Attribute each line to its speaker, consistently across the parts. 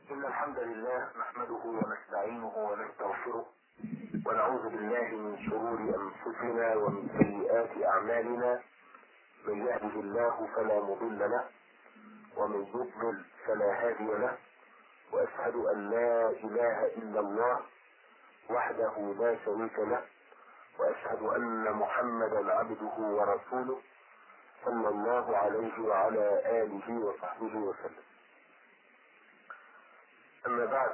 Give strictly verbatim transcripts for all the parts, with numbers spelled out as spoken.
Speaker 1: إن الحمد لله نحمده ونستعينه ونستغفره ونعوذ بالله من شرور أنفسنا ومن سيئات أعمالنا. من يهده الله فلا مضل له ومن يضلل فلا هادي له، وأشهد أن لا إله إلا الله وحده لا شريك له، وأشهد أن محمدا عبده ورسوله صلى الله عليه وعلى آله وصحبه وسلم. أما بعد،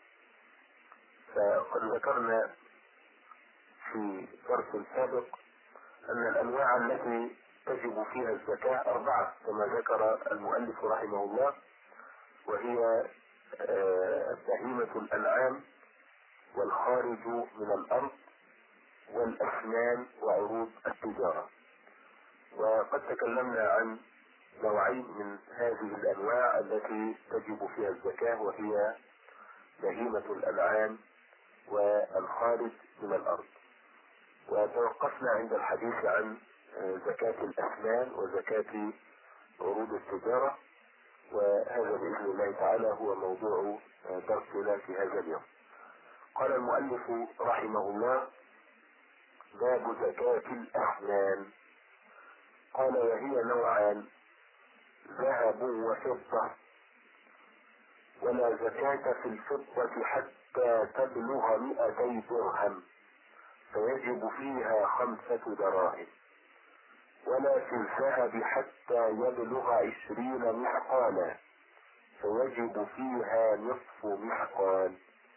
Speaker 1: فقد ذكرنا في درس سابق أن الأنواع التي تجب فيها الزكاة أربعة كما ذكر المؤلف رحمه الله، وهي بهيمة الأنعام والخارج من الأرض والأسنان وعروض التجارة. وقد تكلمنا عن نوعين من هذه الأنواع التي تجب فيها الزكاة، وهي بهيمة الأنعام والخارج من الأرض، وتوقفنا عند الحديث عن زكاة الأسنان وزكاة عروض التجارة، وهذا بإذن الله تعالى هو موضوع درسنا في هذا اليوم. قال المؤلف رحمه الله: باب زكاة الأسنان. قال: وهي نوعان: ذهب وفضة، ولا زكاة في الفضة حتى تبلغ مئتي درهم فيجب فيها خمسة دراهم، ولا في الذهب حتى يبلغ عشرين مثقالا فيجب فيها نصف مثقال.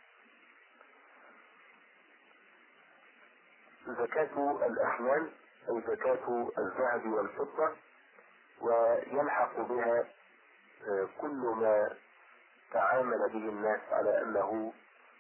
Speaker 1: زكاة الأسنان أو زكاة الذهب والفضة، ويلحق بها كل ما تعامل به الناس على أنه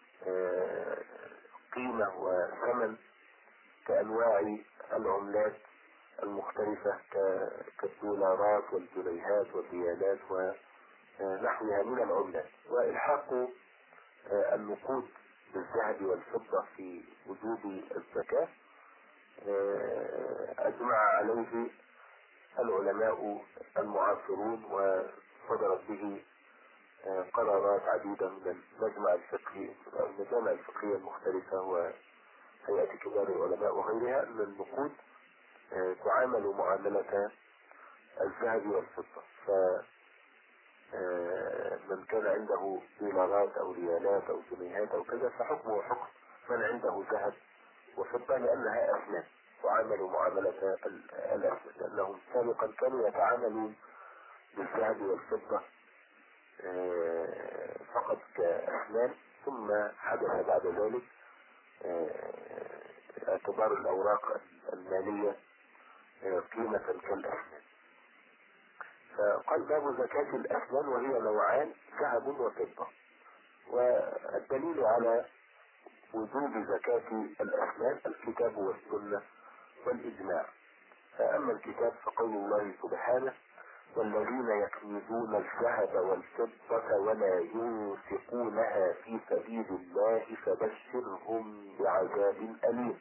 Speaker 1: قيمة وثمن، كأنواع العملات المختلفة كالدولارات والجنيهات والريالات ونحوها من العملات. وإلحاق النقود بالذهب والفضة في وجوب الزكاة أجمع عليه العلماء المعاصرون، وصدرت به قرارات عديدة من المجمع الفقهي المجامع الفقهية المختلفة وهيئة كبار العلماء وغيرها، أن النقود تعامل معاملة الذهب والفضة. فمن كان عنده دولارات أو ريالات أو جنيهات أو كذا فحكمه حكم من عنده ذهب وفضة، لأنها أسنان تعامل معاملة الأسنان، لأنهم سابقا كانوا يتعاملون بالذهب والفضة فقط كأسنان، ثم حدث بعد ذلك اعتبار الأوراق المالية قيمة كالأسنان. فقال: باب زكاة الأسنان، وهي نوعان: ذهب وفضة. والدليل على وجوب زكاة الأسنان الكتاب والسنة والإجماع. فأما الكتاب فقول الله سبحانه: والذين يكنزون الذهب والفضة ولا ينفقونها في سبيل الله فبشرهم بعذاب أليم.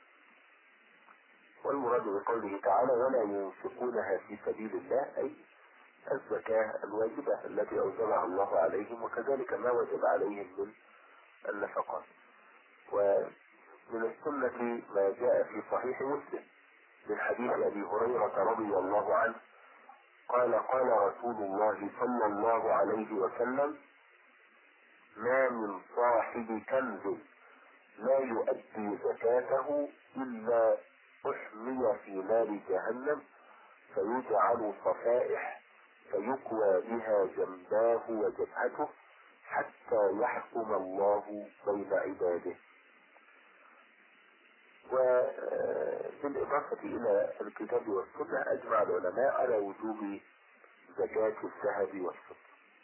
Speaker 1: والمراد بقوله تعالى ولا ينفقونها في سبيل الله أي الزكاة الواجبة التي أوجبها الله عليهم، وكذلك ما وجب عليهم من النفقات. ومن السنة ما جاء في صحيح مسلم من حديث أبي هريرة رضي الله عنه قال: قال رسول الله صلى الله عليه وسلم: ما من صاحب كنز لا يؤدي زكاته إلا أحمي في نار جهنم فيجعل صفائح فيكوى بها جنباه وجبهته حتى يحكم الله بين عباده. وبالإضافة إلى الكتاب والسنة أجمع العلماء على وجوب زكاة الذهب والفضة.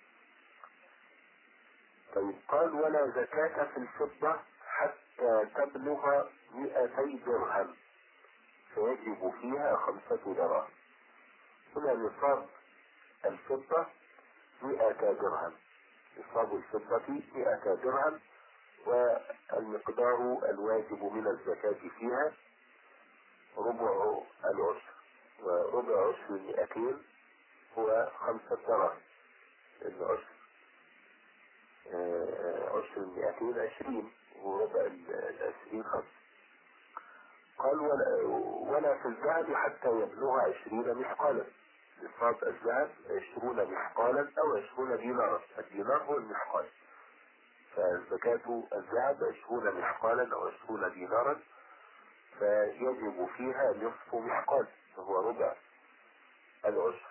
Speaker 1: طيب، قال: ولا زكاة في الفضة حتى تبلغ مئتي درهم فيجب فيها خمسة دراهم. هنا نصاب الفضة مئة درهم، نصاب الفضة مئة درهم، والمقدار الواجب من الزكاة فيها ربع العشر، وربع عشر المئتين هو خمسة دراهم. العشر عشر المئتين عشرين وربع العشرين خمس. قال ولا, ولا في الذهب حتى يبلغ عشرين مثقالا. نصاب الذهب عشرون مثقالا او عشرون دينارا. الدينار هو المثقال، فزكاة الذهب عشرون مثقالا او عشرون دينارا، فيجب فيها نصف مثقال وهو ربع العشر.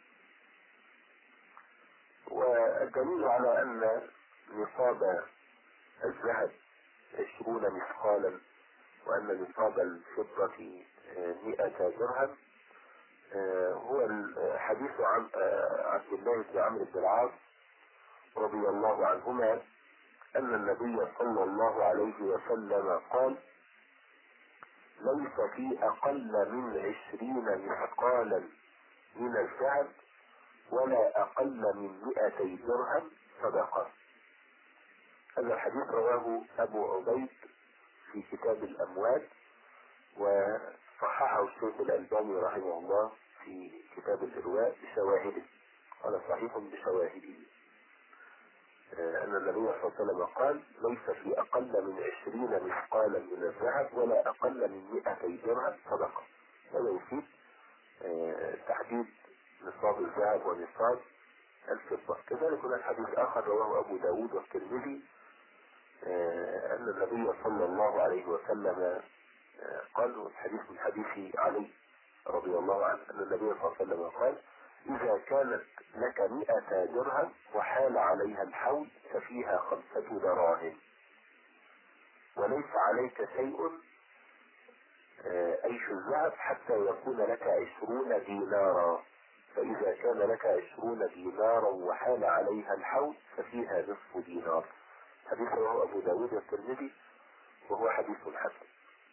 Speaker 1: والدليل على ان نصاب الذهب عشرون مثقالا وان نصاب الفضة مئة درهم هو الحديث عن عبد الله بن عمرو بن العاص رضي الله عنهما ان النبي صلى الله عليه وسلم قال: ليس في اقل من عشرين مثقالا من الذهب ولا اقل من مئتي درهم صدقة. هذا الحديث رواه ابو عبيد في كتاب الاموال، وصححه الشيخ الألباني رحمه الله في كتاب الإرواء بشواهده، قال صحيح بشواهده أن النبي صلى الله عليه وسلم قال: ليس في أقل من عشرين مثقالا من الذهب ولا أقل من مئتي درهم صدقة. هذا يفيد تحديد نصاب الذهب ونصاب الفضة. كذلك هناك حديث آخر رواه أبو داود والترمذي أن النبي صلى الله عليه وسلم قال، والحديث من حديث علي رضي الله عنه أن النبي صلى الله عليه وسلم قال: إذا كانت لك مئة درهم وحال عليها الحول ففيها خمسة دراهم وليس عليك شيء أيش الذهب حتى يكون لك عشرون دينارا، فإذا كان لك عشرون دينارا وحال عليها الحول ففيها نصف دينار. حديث رواه أبو داود والترمذي وهو حديث حسن.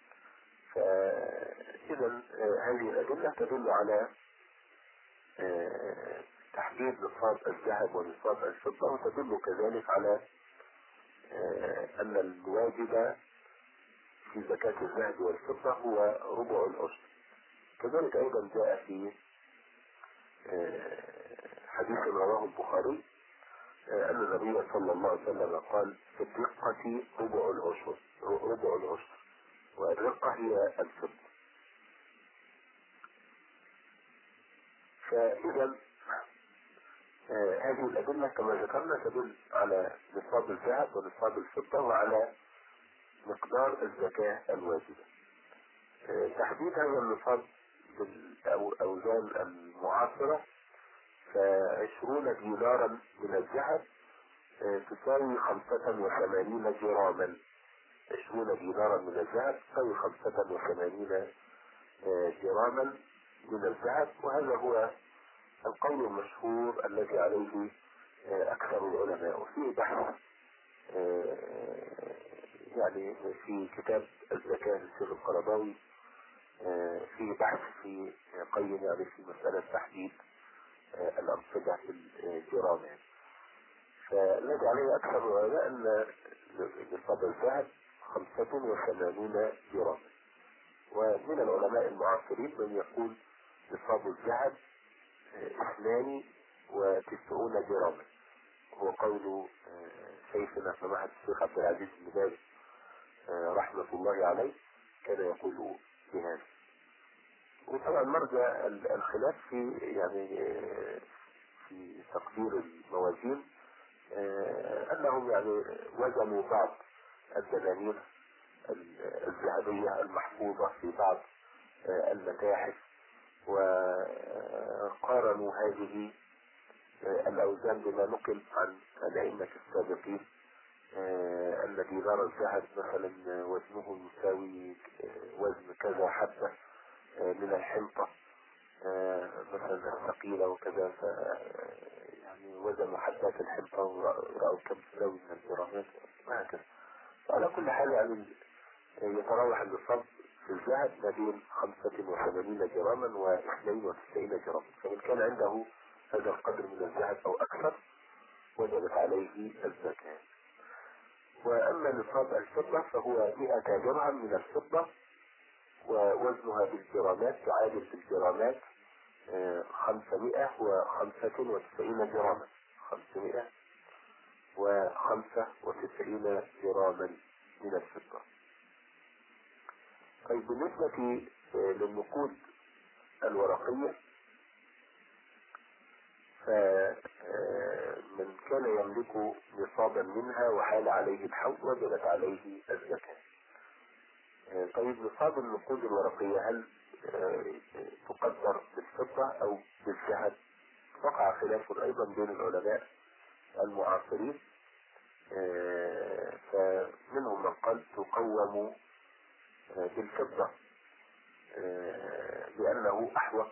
Speaker 1: فإذا هذه الأدلة تدل على تحديد نصاب الذهب ونصاب الفضة، وتدل كذلك على أن الواجب في زكاة الذهب والفضة هو ربع العشر. كذلك أيضا جاء في حديث رواه البخاري أن النبي صلى الله عليه وسلم قال: في الرقة ربع العشر ربع العشر والرقة هي الفضة. فإذا آه هذه الأدلة كما ذكرنا تدل على نصاب الذهب ونصاب الفضة وعلى مقدار الزكاة الواجبة. آه تحديد هذا النصاب بالأوزان المعاصرة، فعشرون دينارا من الذهب آه تساوي خمسة وثمانين جراما. عشرون دينارا من الذهب تساوي خمسة وثمانين آه جراما من الذهب، وهذا هو القول المشهور الذي عليه أكثر العلماء. وفيه بحث يعني في كتاب الزكاة للشيخ القرضاوي فيه بحث في قيم يعني في مسألة تحديد الأنصبة في الجرام. فالذي عليه أكثر العلماء أن نصاب الذهب خمسة وثمانين جراما، ومن العلماء المعاصرين من يقول نصاب الذهب اثنان وتسعون جراما، هو قول شيخنا سماحة الشيخ عبد العزيز بن باز رحمة الله عليه، كان يقول بهذا. وطبعا مرجع الخلاف في يعني في تقدير الموازين انهم يعني وزنوا بعض الدنانير الذهبية المحفوظة في بعض المتاحف وقارنوا هذه الأوزان بما نقل عن الأئمة السابقين أن دينار الذهب مثلا وزنه يساوي وزن كذا حبة من الحنطة مثلا الثقيلة وكذا، يعني وزنوا حبات الحنطة ورأوا كم تساوي من الجرامات وهكذا. وعلى كل حال يعني يتراوح النصاب في الذهب ما بين خمسة وثمانين جراما واثنين وتسعين جراما، فمن كان عنده هذا القدر من الذهب أو أكثر وجبت عليه الزكاة. وأما نصاب الفضة فهو مئة درهم من الفضة ووزنها بالجرامات تعادل بالجرامات خمسمائة وخمسة وتسعين جراما، خمسمائة وخمسة خمسة وتسعين جراما من الفضة. طيب بالنسبة للنقود الورقية، فمن كان يملك نصابا منها وحال عليه الحول وجبت عليه الزكاة. طيب نصاب النقود الورقية هل تقدر بالفضة أو بالذهب؟ وقع خلاف أيضا بين العلماء المعاصرين، فمنهم من قال تقوم بالفضة لأنه أحوط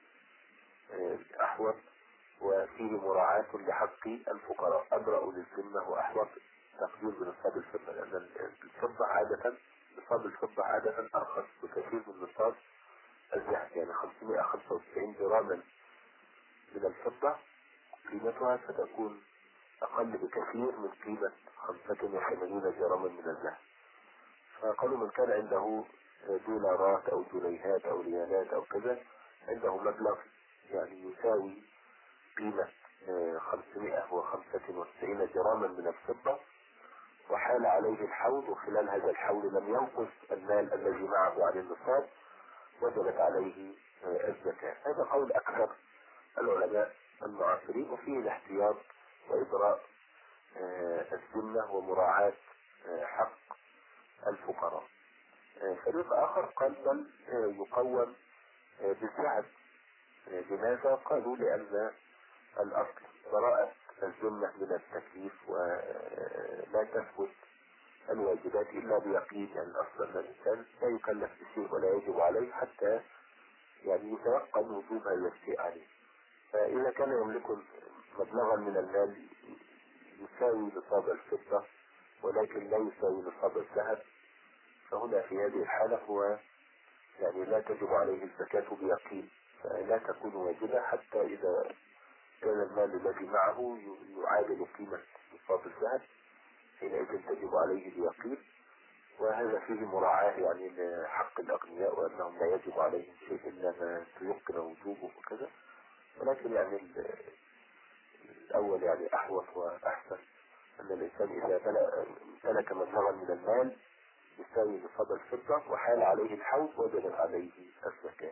Speaker 1: أحوط وفيه مراعاة لحق الفقراء، أبرأ للذمة وأحوط تقدير بنصاب الفضة، لأن الفضة عادة نصاب الفضة عادة أرخص بكثير من نصاب الذهب. يعني خمسمائة وخمسة وتسعين جراما من الفضة قيمتها ستكون أقل بكثير من قيمة خمسة وثمانين جراما من الذهب. فقالوا من كان عنده دولارات أو جنيهات أو ريالات أو كذا، عنده مبلغ يعني يساوي قيمة خمسمائة وخمسة وتسعين جراما من الفضة وحال عليه الحول، وخلال هذا الحول لم ينقص المال الذي معه عن النصاب، وجبت عليه الزكاة. هذا قول أكثر العلماء المعاصرين، وفيه الاحتياط وإبراء الذمة ومراعاة حق الفقراء. فريق آخر قال بل يقوم بالذهب. لماذا؟ قالوا لأن الأصل براءة الذمة من التكليف، ولا تثبت الواجبات إلا بيقين. يعني الأصل أن الإنسان لا يكلف بشيء ولا يجب عليه حتى يعني يتيقن وجوب هذا الشيء عليه. فإذا كان يملك مبلغا من المال يساوي نصاب الفضة ولكن لا يساوي نصاب الذهب، فهنا في هذه الحالة هو يعني لا تجب عليه الزكاة بيقين، فلا تكون واجبة حتى إذا كان المال الذي معه يعادل قيمة نصاب الذهب، حينئذ تجب عليه بيقين. وهذا فيه مراعاة يعني لحق الأغنياء وأنهم لا يجب عليهم شيء إلا ما تيقن وجوبه وكذا. ولكن يعني الأول يعني أحوط وأحسن أن الإنسان إذا ملك مبلغا من المال يساوي نصاب الفضة وحال عليه الحول وجب عليه الزكاة.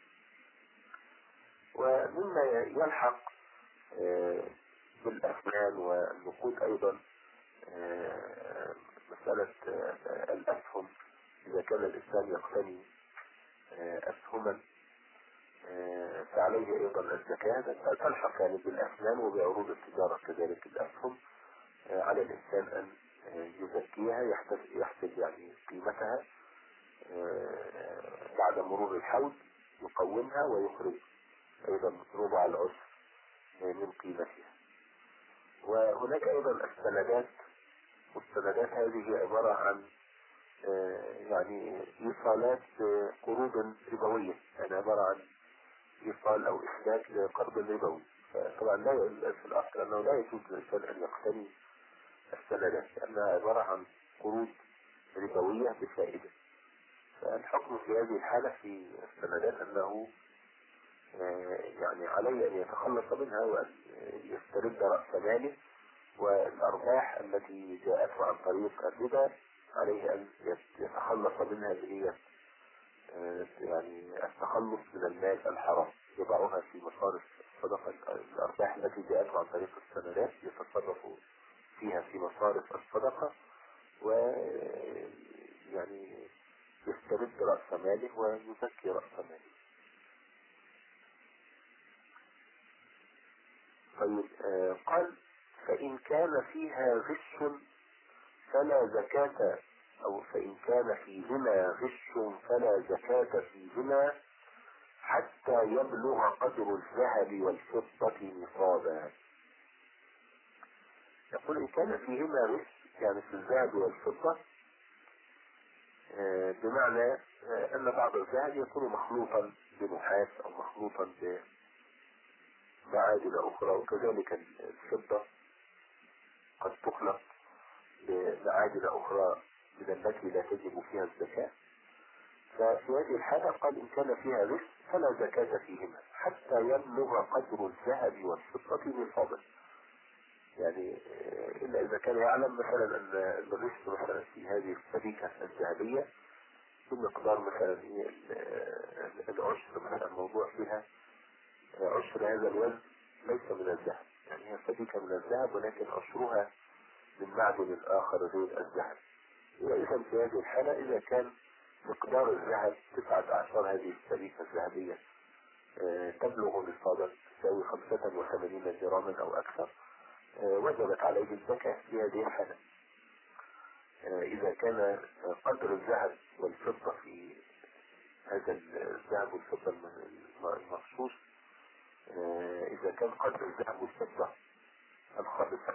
Speaker 1: ومما يلحق بالأثمان والنقود أيضا مسألة الأسهم. إذا كان الإنسان يقتني أسهما فعليه أيضا الزكاة. تلحق يعني بالأثمان وبعروض التجارة كذلك الأسهم، على الإنسان أن يزكيها، يحسب, يحسب يعني قيمتها بعد مرور الحول، يقومها ويخرج أيضا ربع العشر من قيمتها. وهناك أيضا السندات، والسندات هذه عبارة عن يعني إيصالات قروض ربوية، يعني عبارة عن إيصال أو إسداد لقرض ربوي. فطبعا لا في الأصل أنه لا يجوز للإنسان أن يقتني السندات لأنها عبارة عن قروض ربوية بفائدة. فالحكم في هذه الحالة في السندات أنه يعني عليه أن يتخلص منها وأن يسترد رأس ماله، والأرباح التي جاءته عن طريق الربا عليه أن يتخلص منها بنية يعني التخلص من المال الحرام، يضعها في مصارف الصدقة. الأرباح التي جاءته عن طريق السندات يتصرف فيها في مصارف الصدقة، ويعني يسترد رأس ماله ويزكي رأس ماله. طيب آه قال فإن كان فيها غش فلا زكاة، أو فإن كان فيهما غش فلا زكاة فيهما حتى يبلغ قدر الذهب والفضة نصابا. يقول إن كان فيهما غش يعني في الذهب والفضة، آه بمعنى آه أن بعض الذهب يكون مخلوطا بنحاس أو مخلوطا بمعادن أخرى، وكذلك الفضة قد تخلط بمعادن أخرى من التي لا تجب فيها الزكاة. ففي هذه الحالة قال إن كان فيها غش فلا زكاة فيهما حتى يبلغ قدر الذهب والفضة نصابا. يعني إلا إذا كان يعلم مثلا أن الرشد مثلا في هذه السبيكة الذهبية بمقدار مثلا إيه العشر، مثلا الموضوع فيها عشر هذا الوزن ليس من الذهب، يعني هي سبيكة من الذهب ولكن عشرها من معدن آخر غير الذهب. وإذا في هذه الحالة إذا كان مقدار الذهب تسعة عشر هذه السبيكة الذهبية تبلغ نصابا تساوي خمسة وثمانين جراما أو أكثر، وجبت عليه الزكاة في هذه الحالة. إذا كان قدر الذهب والفضة في هذا الذهب والفضة المخصوص، إذا كان قدر الذهب والفضة الخالصة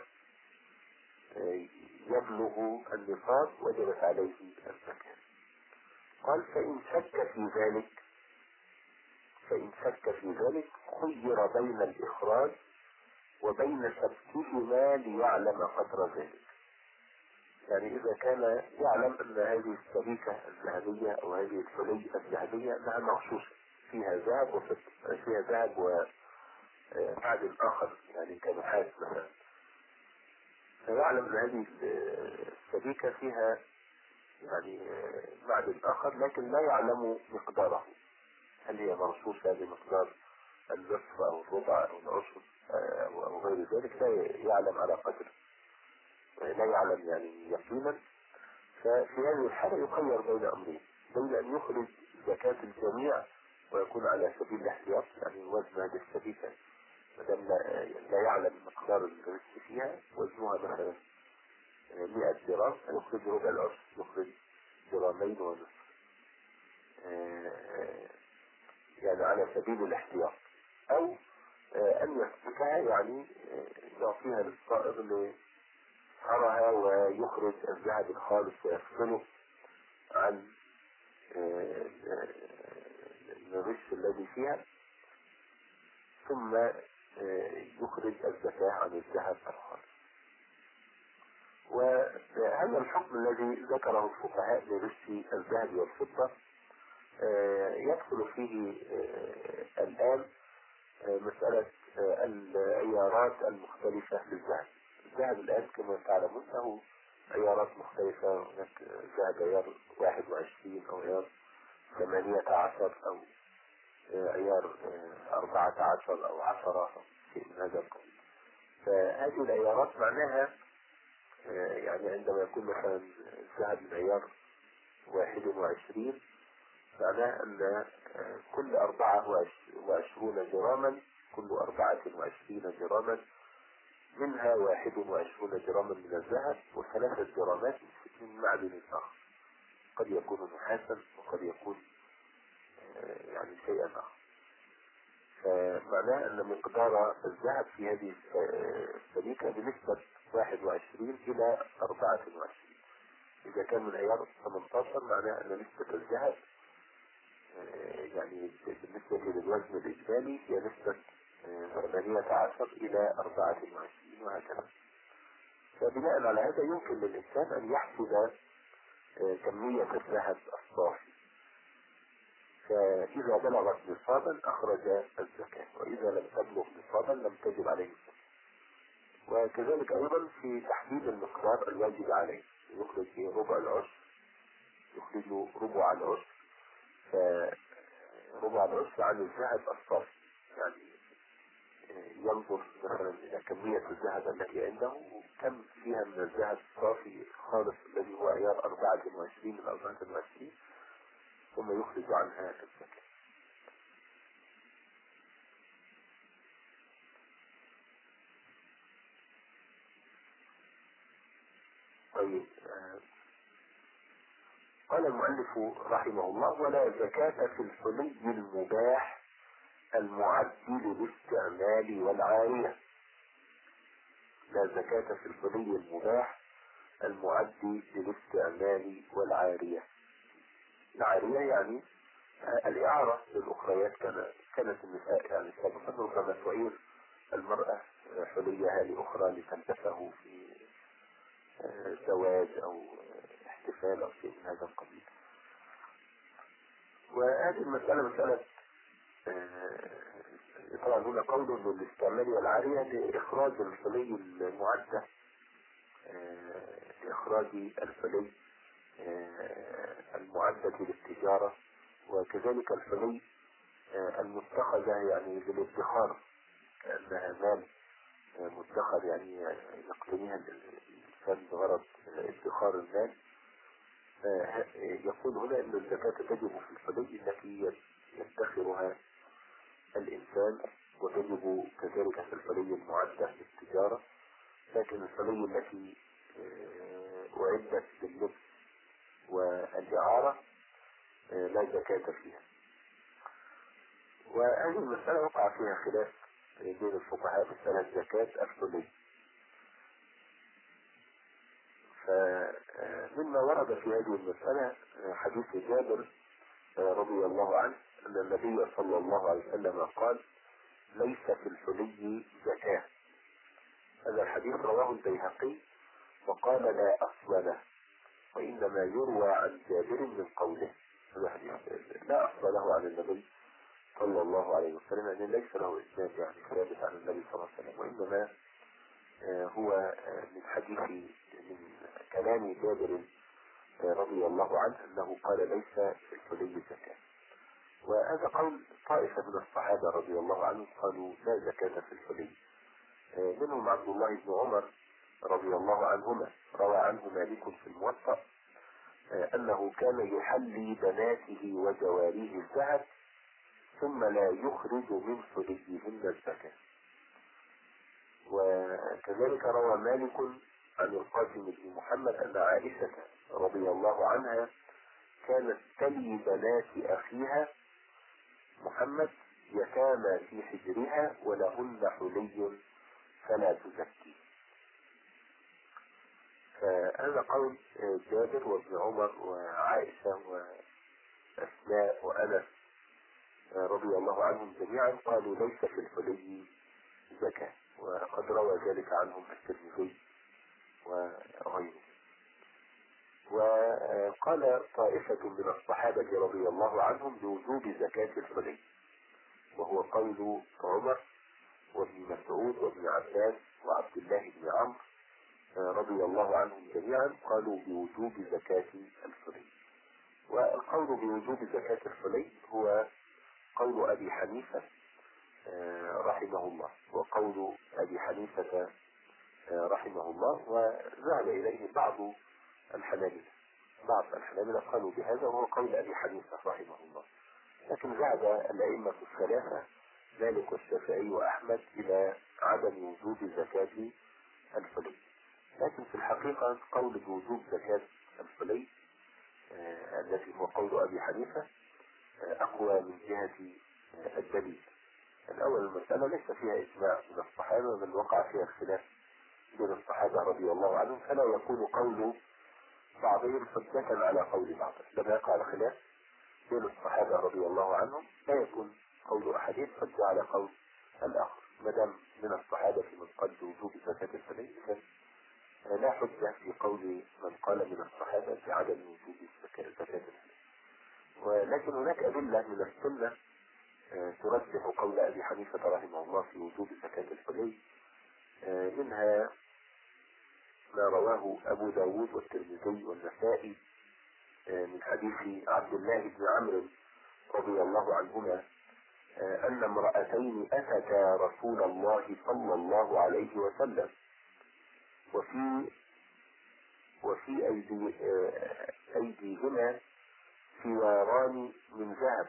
Speaker 1: يبلغ النصاب وجبت عليه الزكاة. قال فإن شك في ذلك فإن شك في ذلك خير بين الإخراج وبين سبكهما ليعلم قدر ذلك. يعني إذا كان يعلم أن هذه السبيكة الذهبية أو هذه الحلي الذهبية أنها مغشوشة فيها ذهب وفضة، فيها ذهب ومعدن آخر يعني كنحاس مثلا، فيعلم أن هذه السبيكة فيها يعني معدن آخر لكن لا يعلم مقداره، هل هي مغشوشة بمقدار النصف أو الربع أو العشر أو غير ذلك، لا يعلم على قدر، لا يعلم يعني يقينا. ففي هذه الحالة يخير بين أمرين، بين أن يخرج زكاة الجميع ويكون على سبيل الاحتياط، يعني وزن هذه السبيكة مدام لا يعلم مقدار الرزق فيها، وزنها مثلا مئة جرام يخرج ربع العشر، يخرج جرامين ونصف، يعني على سبيل الاحتياط. أو أن يسبكها يعني يعطيها للصائغ ليصهرها ويخرج الذهب الخالص ويفصله عن الغش الذي فيها، ثم يخرج الزكاة عن الذهب الخالص. وهذا الحكم الذي ذكره الفقهاء لغش الذهب والفضة يدخل فيه الآن مسألة العيارات المختلفة للذهب. الذهب الآن كما تعلمون له عيارات مختلفة، هناك ذهب عيار واحد وعشرين أو عيار ثمانية عشر أو عيار أربعة عشر أو عشرة أو شيء من هذا القبيل. فهذه العيارات معناها يعني عندما يكون مثلا الذهب من عيار واحد وعشرين معناه أن كل أربعة وعشرون جراما كل أربعة وعشرين جراما منها واحد وعشرون جراما من الذهب وثلاثة جرامات من معدن آخر، قد يكون نحاسا وقد يكون يعني شيئا آخر. فمعناه أن مقدار الذهب في هذه السبيكة بنسبة واحد وعشرين إلى أربعة وعشرين. إذا كان من عيار ثمانية عشر معناه أن نسبة الذهب يعني بالنسبة للوزن الإجمالي هي نسبة ثمانية عشر إلى أربعة وعشرين وهكذا. فبناء على هذا يمكن للإنسان أن يحسب كمية الذهب الصافي، فإذا بلغت نصابا أخرج الزكاة، وإذا لم تبلغ نصابا لم تجب عليه الزكاة. وكذلك أيضا في تحديد المقدار الواجب عليه، يخرج ربع العشر، يخرج ربع العشر، فربع العشر عن الذهب الصافي، يعني ينظر مثلا إلى كمية الذهب التي عنده كم فيها من الذهب الصافي الخالص الذي هو عيار أربعة وعشرين من أربعة وعشرين، ثم يخرج عنها الزكاة. طيب، قال المؤلف رحمه الله: ولا زكاة في الحلي المباح المعد للاستعمال والعارية. لا زكاة في الحلي المباح المعد للاستعمال والعارية. العارية يعني الإعارة للأخريات، كانت النساء يعني سابقا ربما تعير المرأة حليها لأخرى لتلبسه في زواج أو احتفال أو شيء من هذا القبيل. وهذه المسألة مسألة طبعا هنا قول للاستعمال والعارية لإخراج الفلي المعدة، لإخراج الفلي المعدة للتجارة، وكذلك الفلي المتخذة يعني للادخار، كأنها مال مدخر يعني يقتنيها الإنسان بغرض ادخار المال. يقول هنا أن الزكاة تجب في الفلي التي يدخرها الإنسان، وتجب كذلك في الفلي المعدة للتجارة، لكن الفلي التي أعدت لللبس والإعارة لا زكاة فيها. وهذه المسألة وقع فيها خلاف بين الفقهاء مسألة زكاة الفلي. فمما ورد في هذه المسألة حديث جابر رضي الله عنه أن النبي صلى الله عليه وسلم قال: ليس في الفلي زكاة. هذا الحديث رواه البيهقي وقال لا أصل له، وإنما يروى عن جابر من قوله. هذا حديث لا أصل له عن النبي صلى الله عليه وسلم، يعني ليس له إسناد يعني ثابت عن النبي صلى الله عليه وسلم، وإنما هو من حديث من كلام جابر رضي الله عنه أنه قال ليس في الفلي زكاة. وهذا قول طائفة من الصحابة رضي الله عنهم، قالوا لا زكاة في الفلي. منهم عبد الله بن عمر رضي الله عنهما، روى عنه مالك في الموطأ أنه كان يحلي بناته وجواريه الذهب ثم لا يخرج من فليهن الزكاة. وكذلك روى مالك عن القاسم بن محمد أن عائشة رضي الله عنها كانت تلي بنات أخيها محمد يتامى في حجرها ولهن حلي فلا تزكي. فهذا قول جابر وابن عمر وعائشة وأسماء وأنس رضي الله عنهم جميعا، قالوا ليس في الحلي زكاة، وقد روى ذلك عنهم الترمذي وغيره. وقال طائفة من الصحابة رضي الله عنهم بوجوب زكاة الحلي، وهو قول عمر وابن مسعود وابن عباس وعبد الله بن عمرو رضي الله عنهم جميعا، قالوا بوجوب زكاة الحلي. والقول بوجوب زكاة الحلي هو قول أبي حنيفة رحمه الله، وقول أبي حنيفة رحمه الله، وذهب إليه بعض الحنابلة. بعض الحنابلة قالوا بهذا، وهو قول أبي حنيفة رحمه الله. لكن ذهب الأئمة الثلاثة مالك والشافعي وأحمد إلى عدم وجوب زكاة الحلي. لكن في الحقيقة قول بوجوب زكاة الحلي آه الذي هو قول أبي حنيفة آه أقوى من جهة آه الدليل. الأول المسألة ليس فيها إجماع من الصحابة، بل وقع فيها اختلاف بين الصحابة رضي الله عنهم، فلا يكون قول بعضهم حجة على قول بعض. لما يقع الخلاف بين الصحابة رضي الله عنهم لا يكون قول أحدهم حجة على قول الآخر. ما دام من الصحابة من قال بوجوب زكاة الحلي، لا حجة في قول من قال من الصحابة بعدم وجوب زكاة الحلي. ولكن هناك أدلة من السنة ترجح قول أبي حنيفة رحمه الله في وجوب زكاة الحلي، منها ما رواه أبو داود والترمذي والنسائي من حديث عبد الله بن عمرو رضي الله عنهما أن امرأتين أتتا رسول الله صلى الله عليه وسلم وفي وفي أيدي أيديهما سواران من ذهب،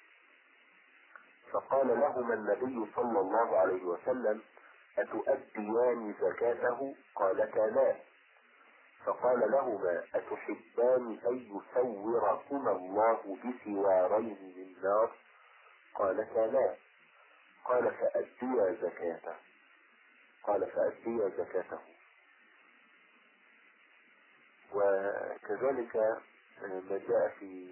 Speaker 1: فقال لهما النبي صلى الله عليه وسلم: أتؤديان زكاته؟ قالتا لا. فقال لهما: أتحبان أن يسوركما الله بسوارين من نار؟ قالتا لا. قال: فأديا زكاته. قال: فأديا زكاته. وكذلك ما جاء في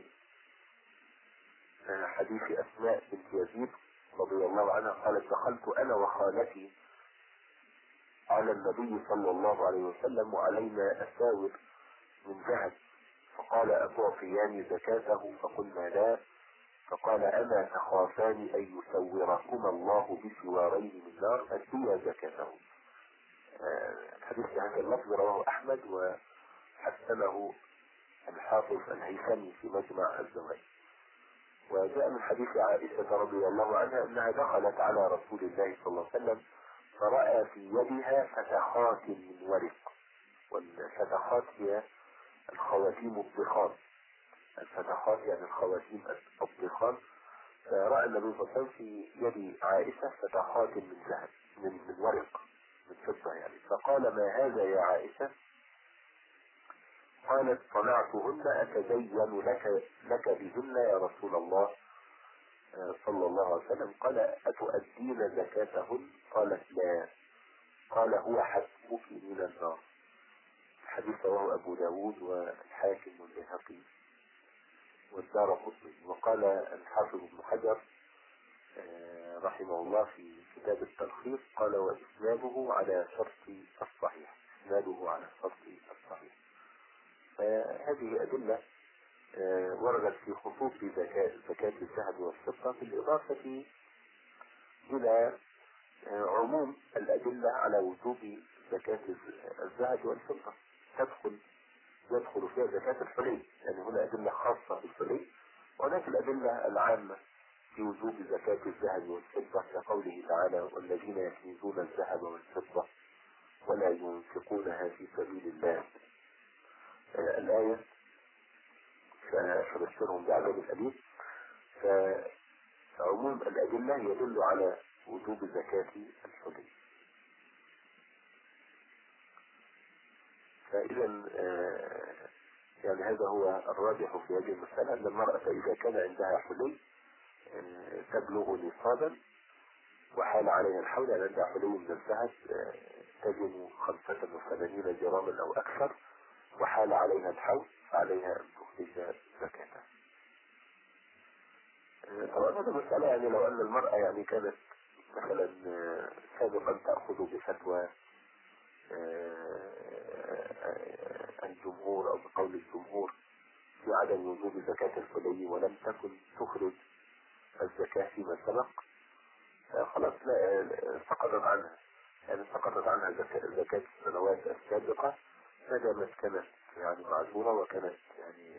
Speaker 1: حديث أسماء بنت يزيد رضي الله عنها قالت: دخلت أنا وخالتي على النبي صلى الله عليه وسلم وعلينا أساور من ذهب، فقال: أتعطيان زكاته؟ فقلنا لا. فقال أما تخافان أن يسوركما الله بسوارين من نار أديا زكاته. الحديث بهذا اللفظ رواه أحمد وحسنه الحافظ الهيثمي في مجمع الزوائد. وجاء من حديث عائشة رضي الله عنها أنها دخلت على رسول الله صلى الله عليه وسلم فرأى في يدها فتحات من ورق، والفتحات هي الخواتيم الضخام، الفتحات يعني الخواتيم الضخام. فرأى النبي صلى الله عليه وسلم في يد عائشة فتحات من ذهب من, من ورق من فضة يعني. فقال ما هذا يا عائشة؟ قالت صنعتهن أتزين لك لك بهن يا رسول الله صلى الله عليه وسلم. قال أتؤدين زكاتهن؟ قالت لا. قال هو حسبك من النار. الحديث رواه أبو داود والحاكم والبيهقي والدارقطني. وقال الحافظ ابن حجر رحمه الله في كتاب التلخيص قال وإسناده على شرط الصحيح، إسناده على شرط الصحيح. فهذه أدلة وردت في خصوص زكاة زكاة الذهب والفضة، بالإضافة إلى عموم الأدلة على وجوب زكاة الذهب والفضة. تدخل يدخل فيها زكاة الحلي، يعني هنا أدلة خاصة بالحلي، وهناك الأدلة العامة في وجوب زكاة الذهب والفضة كقوله تعالى والذين يكنزون الذهب والفضة ولا ينفقونها في سبيل الله الآية فبشرهم بعذاب أليم. فعموم الأدلة يدل على وجوب زكاة الحلي. فإذا يعني هذا هو الراجح في هذه المسألة، أن المرأة إذا كان عندها حلي تبلغ نصابا وحال عليها الحول، يعني عندها حلي من الذهب تجن خمسة وثمانين جراما أو أكثر وحال عليها الحول فعليها أن تخرج زكاته. طبعا هذا مسألة يعني لو أن المرأة يعني كانت مثلا سابقا تأخذ بفتوى الجمهور أو بقول الجمهور في عدم وجوب زكاة الحلي ولم تكن تخرج الزكاة فيما سبق، خلاص لا سقطت عنها، يعني سقطت عنها زكاة السنوات السابقة ما دامت كانت يعني معذورة وكانت يعني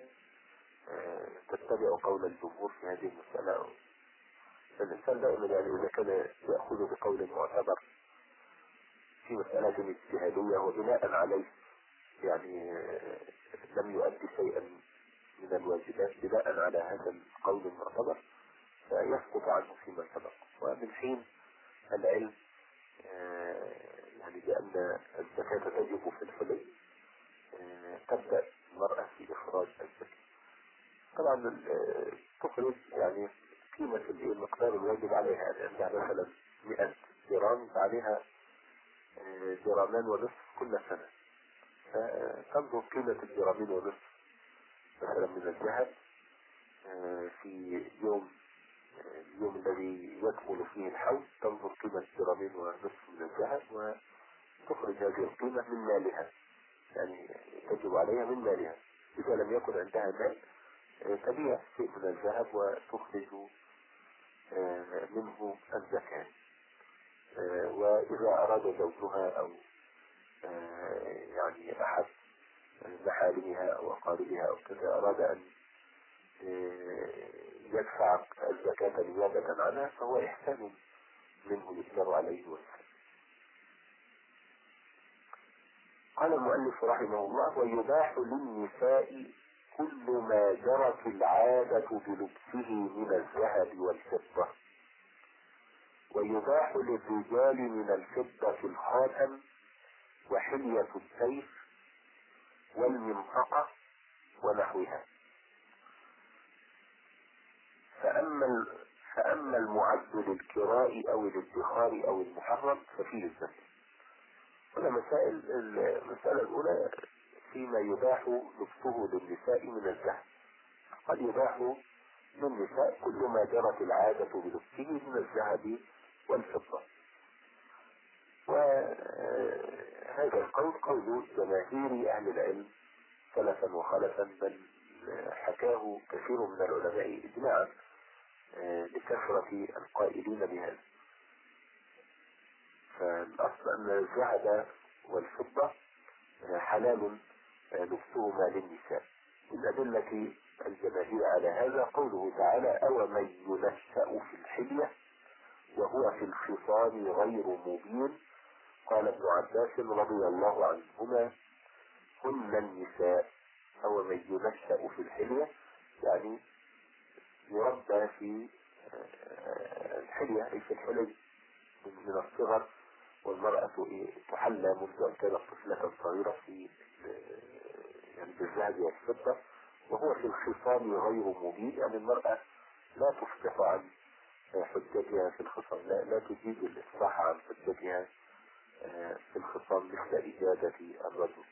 Speaker 1: تتبع قول الجمهور في هذه المسألة. فالإنسان دائما يعني إذا كان يأخذ بقول معتبر في مسألة اجتهادية وبناء عليه يعني لم يؤدي شيئا من الواجبات بناء على هذا القول المعتبر فيسقط عنه فيما سبق. ومن حين العلم يعني بأن الزكاة تجب في الحلي تبدأ المرأة في إخراج الزكاة. طبعا تخرج يعني قيمة المقدار الواجب عليها، يعني عندها مثلا مئة جرام فعليها جرامان ونصف كل سنة، فتنظر قيمة الجرامين ونصف مثلا من الذهب في يوم اليوم الذي يكمل فيه الحول، تنظر قيمة جرامين ونصف من الذهب وتخرج هذه القيمة من مالها، يعني تجب عليها من مالها. إذا لم يكن عندها مال تبيع شيء من الذهب وتخرج منه الزكاة. وإذا أراد زوجها أو يعني أحد محارمها أو أقاربها أو كذا أراد أن يدفع الزكاة نيابة عنها فهو إحسان منه يجبر عليه وسلم. قال المؤلف رحمه الله ويباح للنساء كل ما جرت العادة بلبسه من الذهب والفضة، ويباح للرجال من الفضة الخاتم وحلية السيف والمنطقة ونحوها. فأما فأما المعد للكراء أو الادخار أو المحرم ففيه الزكاة. هنا مسائل. المسألة الأولى فيما يباح لبسه للنساء من الذهب. قد يباح للنساء كل ما جرت العادة بلبسه من الذهب والفضة، وهذا القول قول جماهير أهل العلم سلفا وخلفا، بل حكاه كثير من العلماء إجماعا لكثرة القائلين بهذا. فالأصل أن الذهب والفضة حلال لبسهما للنساء. من أدلة الجماهير على هذا قوله تعالى: أو من ينشأ في الحلية وهو في الخصام غير مبين. قال ابن عباس رضي الله عنهما: هن النساء. أو من ينشأ في الحلية يعني يربى في الحلية أي في الحلي من الصغر، والمرأة تحلى منذ أن كانت طفلة صغيرة في يعني بالذهب والفضة، وهو في الخصام غير مبين يعني المرأة لا تفصح عن حجتها في الخصام، لا, لا تجيد الإفصاح عن حجتها في الخصام مثل إجادة الرجل.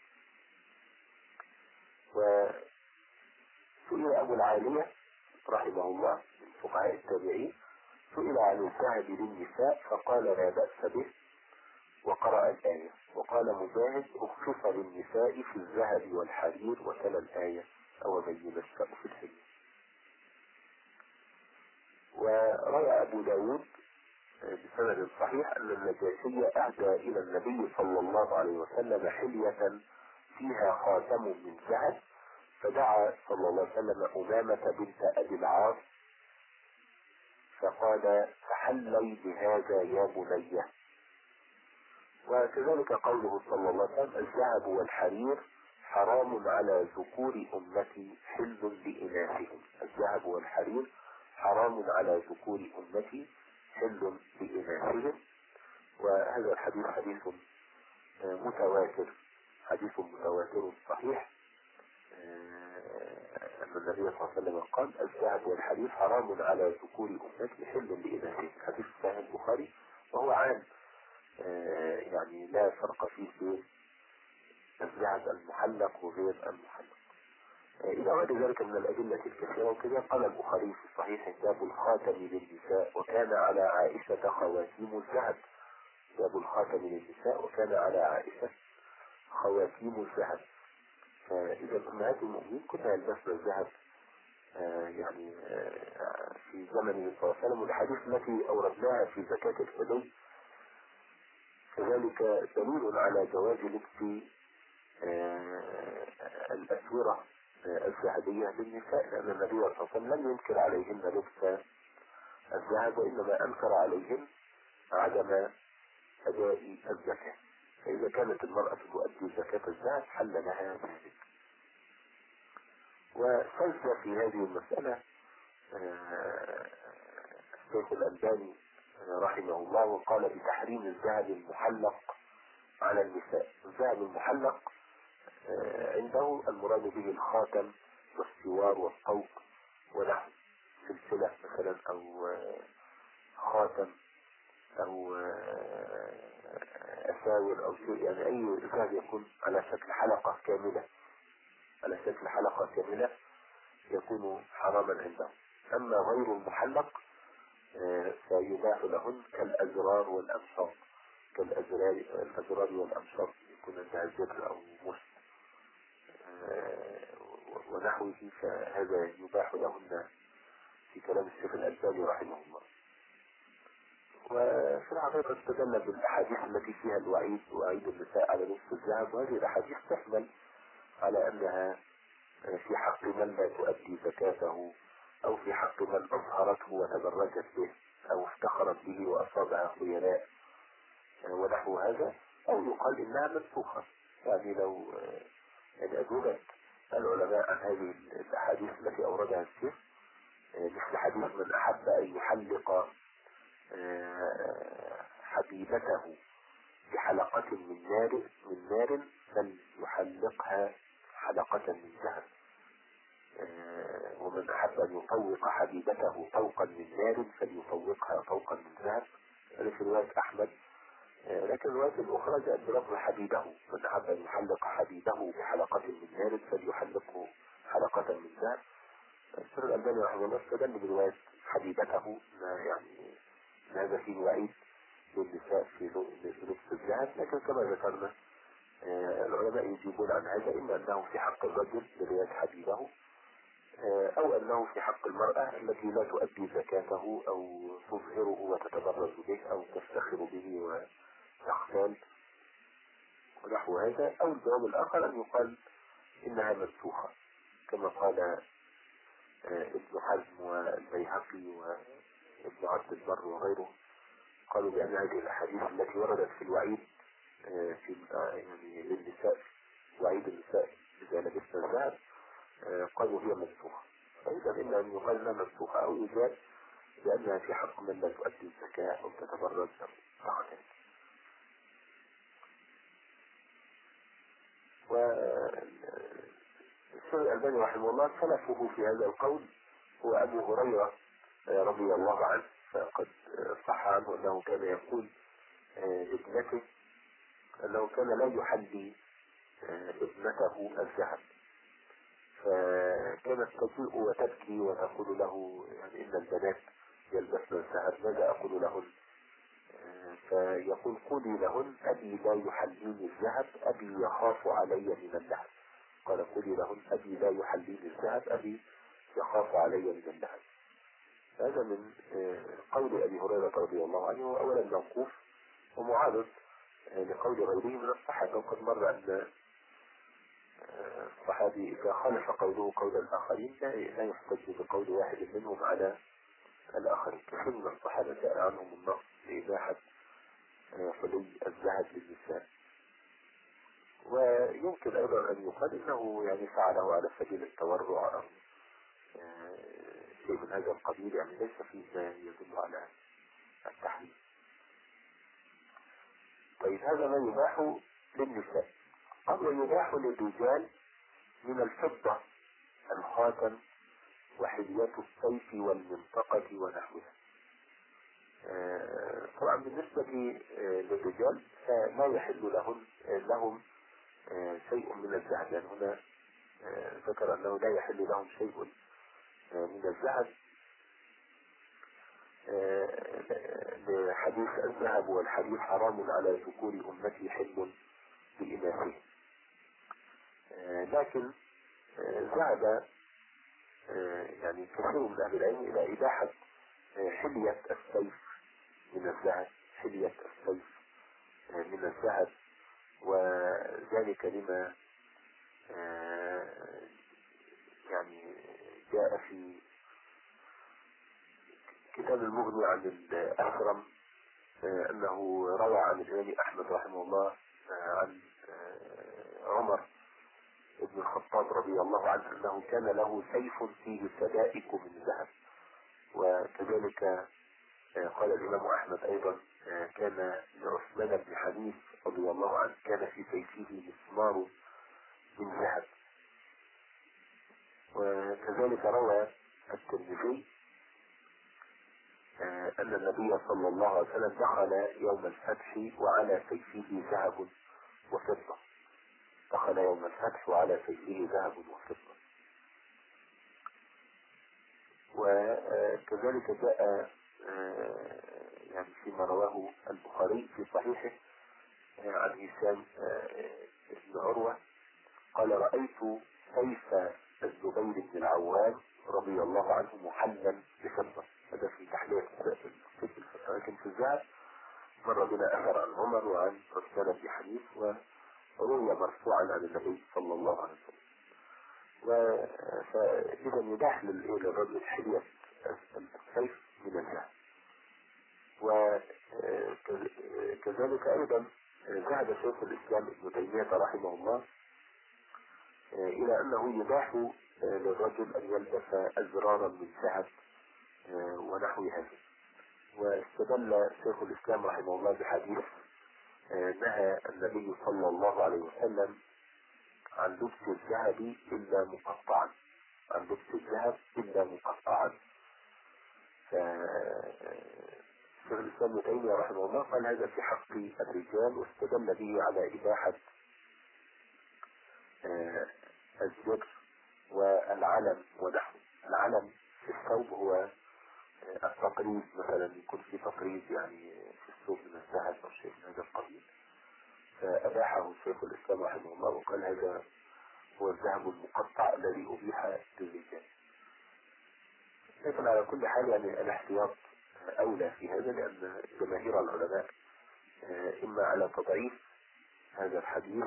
Speaker 1: وسئل أبو العالية رحمه الله من فقهاء التابعين، سئل عن الذهب للنساء فقال لا بأس به وقرأ الآية. وقال مجاهد: اختص للنساء في الذهب والحرير وتلا الآية: أو من ينشأ في الحلية. وروى أبو داود بسند صحيح أن النجاشي أهدى إلى النبي صلى الله عليه وسلم حلية فيها خاتم من ذهب، فدعا صلى الله عليه وسلم أمامة بنت أبي العاص فقال: تحلي بهذا يا بني. وكذلك قوله صلى الله عليه وسلم: الذهب والحرير حرام على ذكور أمتي حل لإناثهم. الذهب والحرير حرام على ذكور أمتي حل لإناثهم. وهذا الحديث حديث متواتر، حديث متواتر صحيح، أن النبي صلى الله عليه وسلم قال: الذهب والحرير حرام على ذكور أمتي حل لإناثهم. حديث صحيح البخاري، وهو عام يعني لا فرق فيه بين الذهب المحلق وغير المحلق. إلى غير ذلك من الأدلة الكثيرة. وكذا قال البخاري في الصحيح: باب الخاتم للنساء وكان على عائشة خواتيم الذهب. باب الخاتم للنساء وكان على عائشة خواتيم الذهب. فإذا أمهات المؤمنين كنا يلبسن الذهب يعني في زمنه صلى الله عليه وسلم. والحديث التي أوردناها في زكاة الحلي كذلك دليل على جواز لبس الأسورة الذهبية للنساء، لأن النبي صلى الله عليه وسلم لم ينكر عليهن لبس الذهب، وإنما أنكر عليهن عدم أداء الزكاة. فإذا كانت المرأة تؤدي زكاة الذهب حل لها ذلك. وفز في هذه المسألة الشيخ الألباني رحمه الله وقال بتحريم الذهب المحلق على النساء. الذهب المحلق عنده المراد به الخاتم والسوار والطوق ونحو سلسلة مثلا أو خاتم أو أساور أو شيء، يعني أي ذهب يكون على شكل حلقة كاملة، على شكل حلقة كاملة يكون حراما عنده. أما غير المحلق فيباح لهن كالأزرار والأمشاط، كالأزرار الأزرار والأمشاط يكون عندها زر أو مش ونحوه، فهذا يباح لهن في كلام الشيخ الألباني رحمه الله. وفي الحقيقة استدل بالأحاديث التي فيها الوعيد وعيد النساء على لبس الذهب، وهذه الأحاديث تحمل على أنها في حق من لا تؤدي زكاته، أو في حق من أظهرته وتبرجت به، أو افتخرت به وأصابها خيلاء ونحو هذا، أو يقال إنها منسوخة. يعني لو يعني أجوبت العلماء عن هذه الأحاديث التي أوردها الشيخ، مثل حديث من أحب أن يحلق حبيبته بحلقة من نار من نار فليحلقها حلقة من ذهب، ومن أحب أن يطوق حبيبته طوقا من نار فليطوقها طوقا من ذهب. هذا في رواية أحمد، لكن الرواية الأخرى جاءت بلفظ حبيبه: من أحب أن يحلق حبيبه بحلقة من نار فليحلقه حلقة من ذهب. الشيخ الألباني رحمه الله استدل برواية حبيبته، يعني هذا فيه وعيد للنساء في لبس الذهب، لكن كما ذكرنا العلماء يجيبون عن هذا إما أنه في حق الرجل برياض حبيبه، أو أنه في حق المرأة التي لا تؤدي زكاته أو تظهره وتتبرز به أو تفتخر به وتختال ونحو هذا. أو الجواب الآخر أن يقال إنها منسوخة كما قال ابن حزم والبيهقي وابن عبد البر وغيره، قالوا بأن هذه الأحاديث التي وردت في الوعيد في يعني للنساء، وعيد النساء إذا لبسنا الذهب، قالوا هي منسوخة. فإذا إما أن يقال لا منسوخة أو يجاب لأنها في حق من لا تؤدي الزكاة أو تتبرز أو تختل. والشيخ الألباني رحمه الله سلفه في هذا القول هو أبو هريرة رضي الله عنه، فقد صح عنه أنه كان يقول لابنته أنه كان لا يحلي ابنته الذهب، فكانت تجيء وتبكي وتقول له يعني إن البنات يلبسن الذهب ماذا أقول لهن؟ فيقول قولي لهن أبي لا يحليني الذهب أبي يخاف علي من اللهب. قال قولي لهن أبي لا يحليني الذهب أبي يخاف علي من اللهب. هذا من قول أبي هريرة رضي الله عنه، أولا موقوف ومعارض لقول غيره من الصحابة. وقد مر أن الصحابي إذا خالف قوله قول الآخرين لا يحتج بقول واحد منهم على الآخرين. كثير من الصحابة جاء عنهم النص لإباحة حلي الذهب للنساء. ويمكن أيضا أن يقال إنه يعني فعله على سبيل التورع أو شيء من هذا القبيل، يعني ليس فيه ما يدل على التحريم. طيب هذا ما يباح للنساء. قد يباح للرجال من الفضة الخاتم وحليات السيف والمنطقة ونحوها. طبعا بالنسبة للرجال فلا يحل لهم لهم شيء من الذهب، يعني هنا ذكر أنه لا يحل لهم شيء من الذهب لحديث الذهب والحديث حرام على ذكور أمتي حل بإناثهم. لكن ذهب يعني كثير من أهل العلم إلى إباحة حلية السيف من الذهب، حلية السيف من الذهب، وذلك لما يعني جاء في كتاب المغني عن الأهرم أنه روى عن الإمام أحمد رحمه الله عن عمر ابن الخطاب رضي الله عنه أنه كان له سيف فيه سدائك من ذهب. وكذلك قال الإمام أحمد أيضا كان لعثمان بن حنيف رضي الله عنه كان في سيفه مسمار من ذهب. وكذلك روى الترمذي أن النبي صلى الله عليه وسلم دخل يوم الفتح وعلى سيفه ذهب وفضة، دخل يوم الفتح وعلى سيفه ذهب وفضة. وكذلك جاء يعني فيما رواه البخاري في صحيحه عن هشام بن عروة قال رأيت سيف الزبير بن العوام رضي الله عنه محلا بفضة. هذا في تحلية السيف. لكن في الذهب مر بنا أثر عن عمر وعن عثمان بن حنيف وروي مرفوعا عن النبي صلى الله عليه وسلم. فإذا يباح للرجل حلية السيف من الذهب. وكذلك أيضا ذهب شيخ الإسلام ابن تيمية رحمه الله إلى أنه يباح للرجل أن يلبس أزرارا من ذهب ونحو هذا. واستدل شيخ الإسلام رحمه الله بحديث نهى النبي صلى الله عليه وسلم عن لبس الذهب إلا مقطعا، عن لبس الذهب إلا مقطعا. شيخ الإسلام ابن تيمية رحمه الله قال هذا في حق الرجال، واستدل به على إباحة الزر والعلم ونحوه. العلم في الثوب هو التقريز، مثلا يكون في تقريز يعني في الثوب من الذهب أو شيء من هذا القبيل. فأباحه شيخ الإسلام رحمه الله وقال هذا هو الذهب المقطع الذي أبيح للرجال. لكن على كل حال يعني الاحتياط أولى في هذا، لأن جماهير العلماء إما على تضعيف هذا الحديث،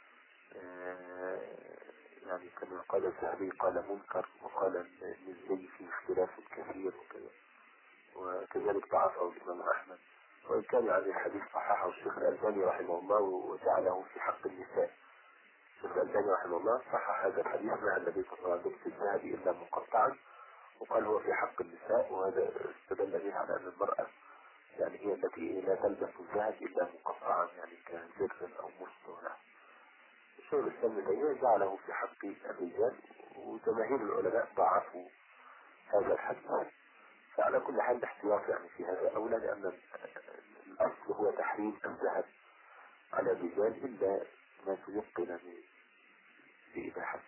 Speaker 1: يعني كما قال الذهبي قال منكر، وقال المزي فيه اختلاف كثير وكذا، وكذلك ضعفه الإمام أحمد، وإن كان يعني الحديث صححه الشيخ الألباني رحمه الله وجعله في حق النساء. الشيخ الألباني رحمه الله صحح هذا الحديث مع النبي صلى الله عليه وسلم في الذهب إلا مقطعا، وقال هو في حق النساء، وهذا استدل به على أن المرأة يعني هي التي لا تلبس الذهب إلا مقطعا، يعني كزر أو مشط ونحو. الشيخ الإسلام ابن تيمية جعله في حق الرجال، وجماهير العلماء ضعفوا هذا الحديث. فعلى كل حال الاحتياط يعني في هذا أولى، لأن الأصل هو تحريم الذهب على الرجال إلا ما تيقن بإباحته.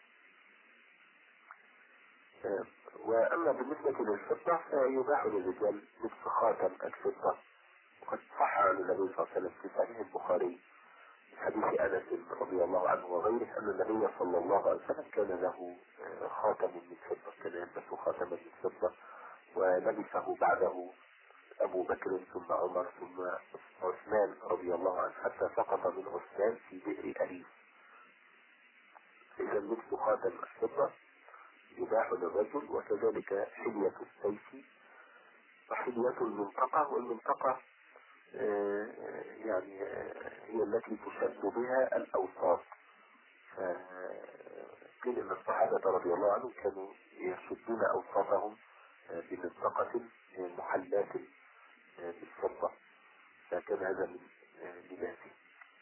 Speaker 1: وأما بالنسبة للفضة فيباح للرجال لبس خاتم الفضة، وقد صح عن النبي صلى الله عليه وسلم في صحيح البخاري حديث أنس رضي الله عنه وغيره أن النبي صلى الله عليه وسلم كان له خاتم من فضة، كان يلبس خاتما من فضة، ولبسه بعده أبو بكر ثم عمر ثم عثمان رضي الله عنه، حتى سقط من عثمان في بئر أليف. إذا لبس خاتم الفضة يباح للرجل، وكذلك حلية السيف وحلية المنطقة. والمنطقة يعني هي التي تشد بها الأوساط، فقيل أن الصحابة رضي الله عنهم كانوا يشدون أوساطهم بمنطقة محلاة بالفضة، فكان هذا من لباسه.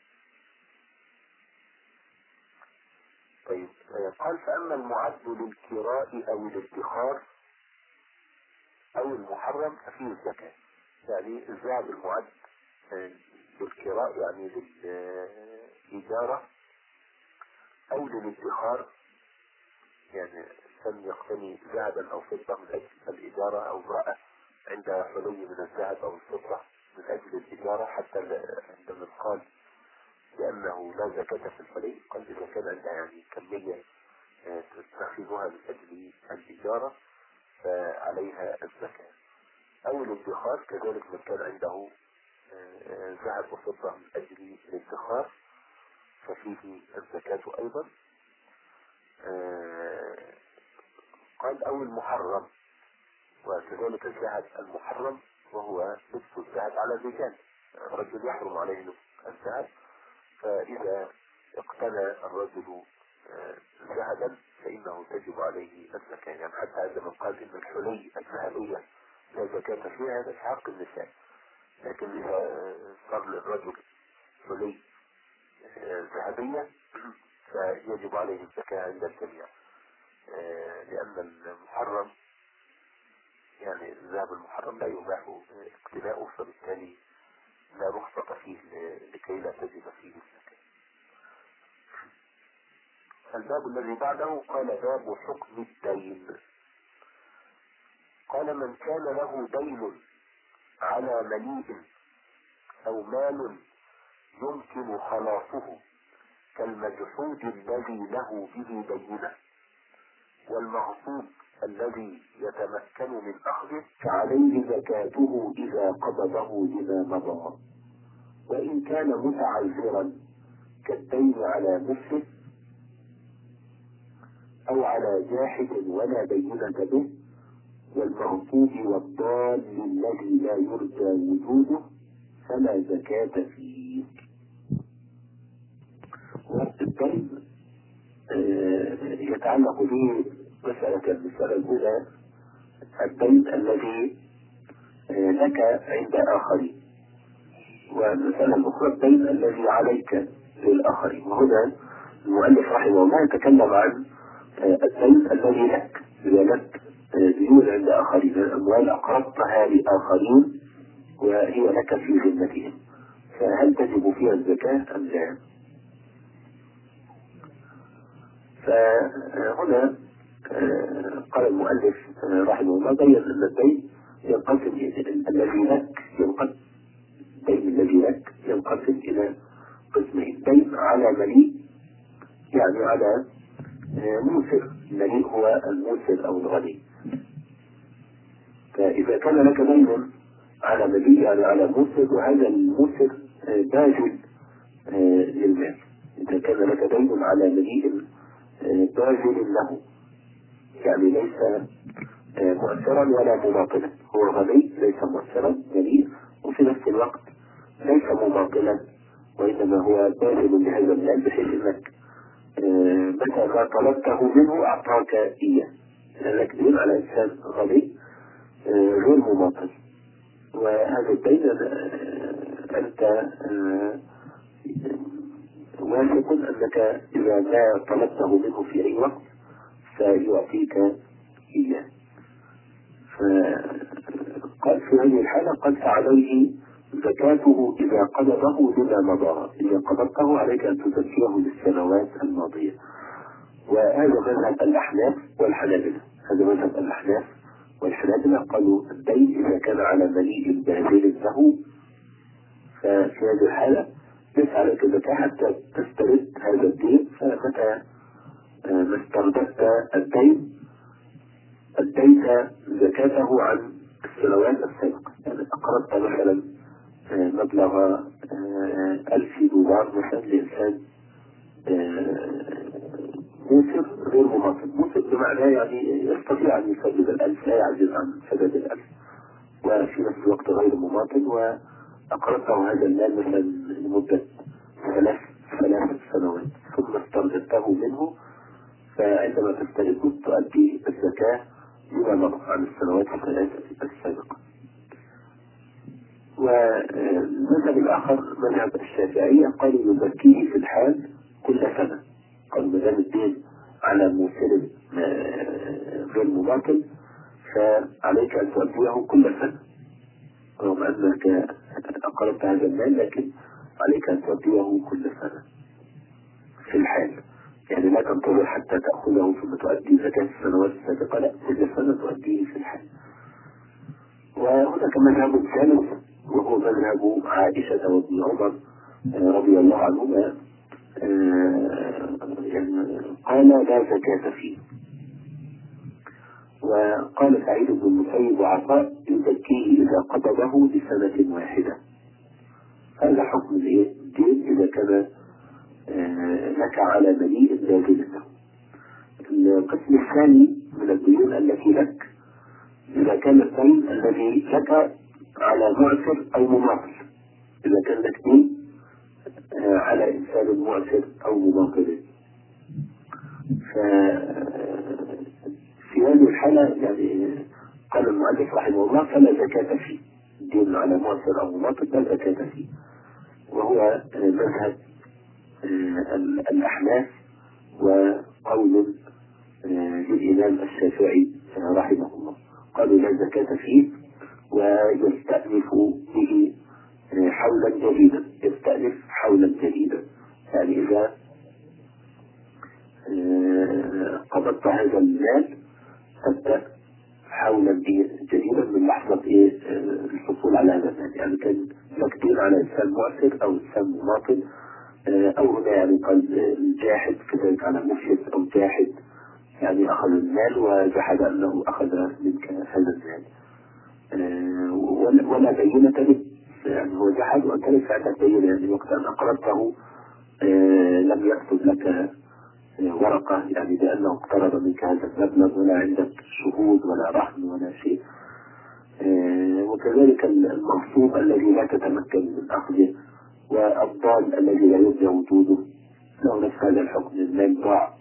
Speaker 1: طيب قال فأما المعد للكراء أو الادخار أو المحرم ففيه الزكاة. يعني الذهب المعد للكراء يعني للإجارة أو للادخار، يعني كان يقتني ذهبا أو فضة من أجل الإجارة، أو امرأة عندها حلي من الذهب أو الفضة من أجل الإجارة، حتى عندما قال لأنه لا زكاة في الحلي، قال إذا كان عندها يعني كمية تتخذها من أجل الإجارة فعليها الزكاة. أو الادخار كذلك من كان عنده ذهب وفضة من أجل الادخار ففيه الزكاة أيضا. قال أو المحرم، وكذلك الذهب المحرم وهو لبس الذهب على الرجال، الرجل يحرم عليه لبس الذهب، فإذا اقتنى الرجل ذهبا فإنه تجب عليه الزكاة. يعني حتى عندما قال إن الحلي الذهبية لا زكاة فيها هذا في حق النساء، لكن إذا صار للرجل حلي ذهبية فيجب عليه الزكاة عند الجميع، لأن المحرم يعني الذهب المحرم لا يباح اقتناؤه، فبالتالي لا رخصة فيه لكي لا تجب فيه الزكاة. الباب الذي بعده قال باب حكم الدين. قال من كان له دين على مليء أو مال يمكن خلاصه كالمجحود الذي له به بينة والمغصوب الذي يتمكن من أخذه فعليه زكاته إذا قبضه إذا مضى، وإن كان متعذرا كالدين على نفسه أو على جاحد ولا بينة به والمغصوب والضال الذي لا يرجى وجوده فلا زكاة فيه. والدين يتعلق به مسألة المسألة الأولى الدين الذي لك عند آخرين، والمسألة الأخرى الدين الذي عليك للآخرين. وهنا المؤلف رحمه الله يتكلم عن الدين الذي لك، إذا لك ديون عند آخرين، الأموال أقرضتها لآخرين وهي لك في ذمتهم، فهل تجب فيها الزكاة أم لا؟ فهنا قال المؤلف رحمه الله بين أن الدين ينقسم الذي لك ينقسم الدين الذي لك ينقسم إلى قسمين: دين على مليء، يعني على موسر. المليء هو الموسر أو الغني. فإذا كان لك دين على مليء يعني على موسر، وهذا الموسر باذل للمال. إذا كان لك دين على مليء باذل له، يعني ليس مؤثرا ولا مماطلا، هو غني ليس مؤثرا مليء، وفي نفس الوقت ليس مماطلا، وإنما هو باذل لهذا المال، بحيث أنك متى ما طلبته منه أعطاك إياه. لأنك دين على إنسان غني غير مماطل، وهذا الدين أنت واثق أنك إذا ما طلبته منه في أي وقت سيعطيك إياه. فقال في هذه الحالة: قد فعليه زكاته إذا قبضه بما مضى. إذا قبضته عليك أن تزكيه للسنوات الماضية. وهذا مذهب الأحناف والحنابلة. هذا مذهب الأحناف والحنابلة. قالوا الدين إذا كان على مليء باذل له، ففي هذه الحالة ليس عليك زكاة حتى تسترد هذا الدين. فمتى ما استرددت الدين أديت زكاته عن السنوات السابقة. يعني أقرضت مثلا مبلغ ألف دولار مثلا لإنسان موسر غير مماطل. موسر بمعنى يعني يستطيع أن يسدد الألف، لا يعجز عن سداد الألف، وفي نفس الوقت غير مماطل، وأقرضته هذا المال مثلا لمدة ثلاث ثلاث سنوات، ثم استرددته منه. فعندما تسترده تؤدي الزكاة بما مضى عن السنوات الثلاثة السابقة. والمذهب الآخر مذهب الشافعية، قالوا يزكيه في الحال كل سنة. قالوا ما دام الدين على موسر غير مماطل فعليك أن تؤديه كل سنة، رغم أنك أقرضت هذا المال، لكن عليك أن تؤديه كل سنة في الحال. يعني لا تنتظر حتى تأخذه ثم تؤدي زكاة السنوات السابقة، لا، كل سنة تؤديه في الحال. وهناك مذهب ثالث وهو مذهب عائشة وابن عمر رضي الله عنهما، يعني قال لا زكاة فيه. وقال سعيد بن المسيب وعطاء يزكيه إذا قبضه لسنة واحدة. هذا حكم الدين إذا كان لك على مليء باذل له. القسم الثاني من الديون التي لك إذا كان الدين الذي لك على معسر أو مماطل. إذا كان لك دين على إنسان معسر أو مماطل، ففي هذه الحالة يعني قال المؤلف رحمه الله فلا زكاة فيه. الدين على معسر أو مماطل لا زكاة فيه، وهو مذهب الأحناف وقول للإمام الشافعي رحمه الله. قالوا لا زكاة فيه، ويستأنف به حولا جديدا. يستأنف حولا جديدا، يعني إذا قبضت هذا المال تبدأ حولا جديدا من لحظة إيه الحصول على هذا المال. يعني كان لك دين على إنسان معسر أو إنسان مماطل، أو هنا يعني قال الجاحد كذلك على مفسد أو جاحد، يعني أخذ المال وجحد أنه أخذ منك هذا المال ولا بينة له. يعني هو جحد وأنت ليس عندك بينة، يعني وقت أن أقرضته لم يكتب لك ورقة يعني بأنه اقترض منك هذا المبلغ، ولا عندك شهود ولا رهن ولا شيء. وكذلك المغصوب الذي لا تتمكن من أخذه، والضال الذي لا يرجى وجوده له نفس هذا الحكم. المال ضاع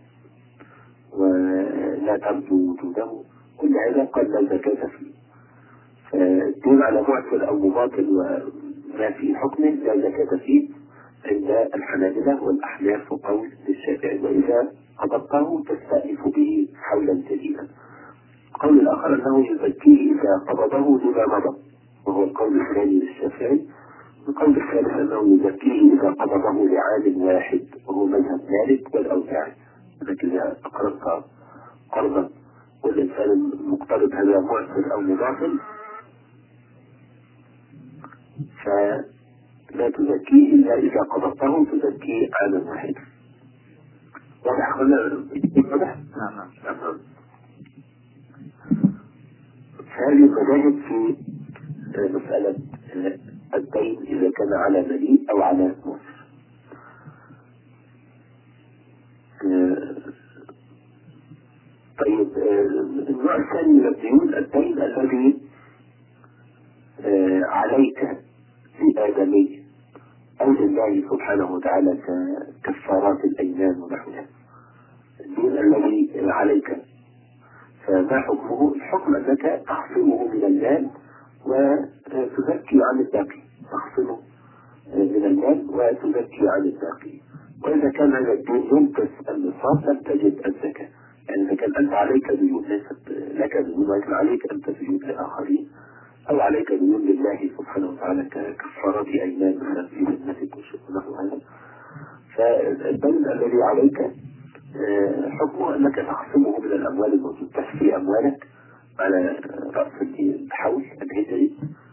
Speaker 1: ولا ترجو وجوده، كل هذا قد لا زكاة فيه. فالدين على معسر أو مماطل وما في حكمه لا زكاة فيه عند الحنابلة والأحناف وقول الشافعي. وإذا قبضته تستأنف به حولا جديدا. القول الآخر أنه يزكيه إذا قبضه لما مضى، وهو القول الثاني للشافعي. القول الثالث أنه يزكيه إذا قبضه لعام واحد، وهو مذهب مالك والأوزاعي. أنك إذا أقرضت قرضا والإنسان المقترض هذا معسر أو مماطل،
Speaker 2: لا تزكيه إلا إذا قبضته تزكيه عاما واحدا. واضح ولا واضح؟
Speaker 3: نعم.
Speaker 2: نعم. هذه المذاهب في مسألة الدين إذا كان على مليء أو على مصر. طيب النوع الثاني من الديون الدين الذي عليك لآدمي أو لله سبحانه وتعالى ككفارات الأيمان ونحوها. الدين الذي عليك فما حكمه؟ الحكم أنك تخصمه من المال وتزكي عن الباقي، تخصمه من المال وتزكي عن الباقي. وإذا كان هذا الدين ينقص النصاب لم تجد الزكاة. يعني إذا كان أنت عليك ديون ليست لك ديون ولكن عليك أنت ديون لآخرين، أو عليك ديون لله سبحانه وتعالى ككفارات أيمان مثلا في ذمتك ونحو هذا، فالدين الذي عليك حكمه أنك تخصمه من الأموال الموجودة، تحصي أموالك على رأس الحول الهجري.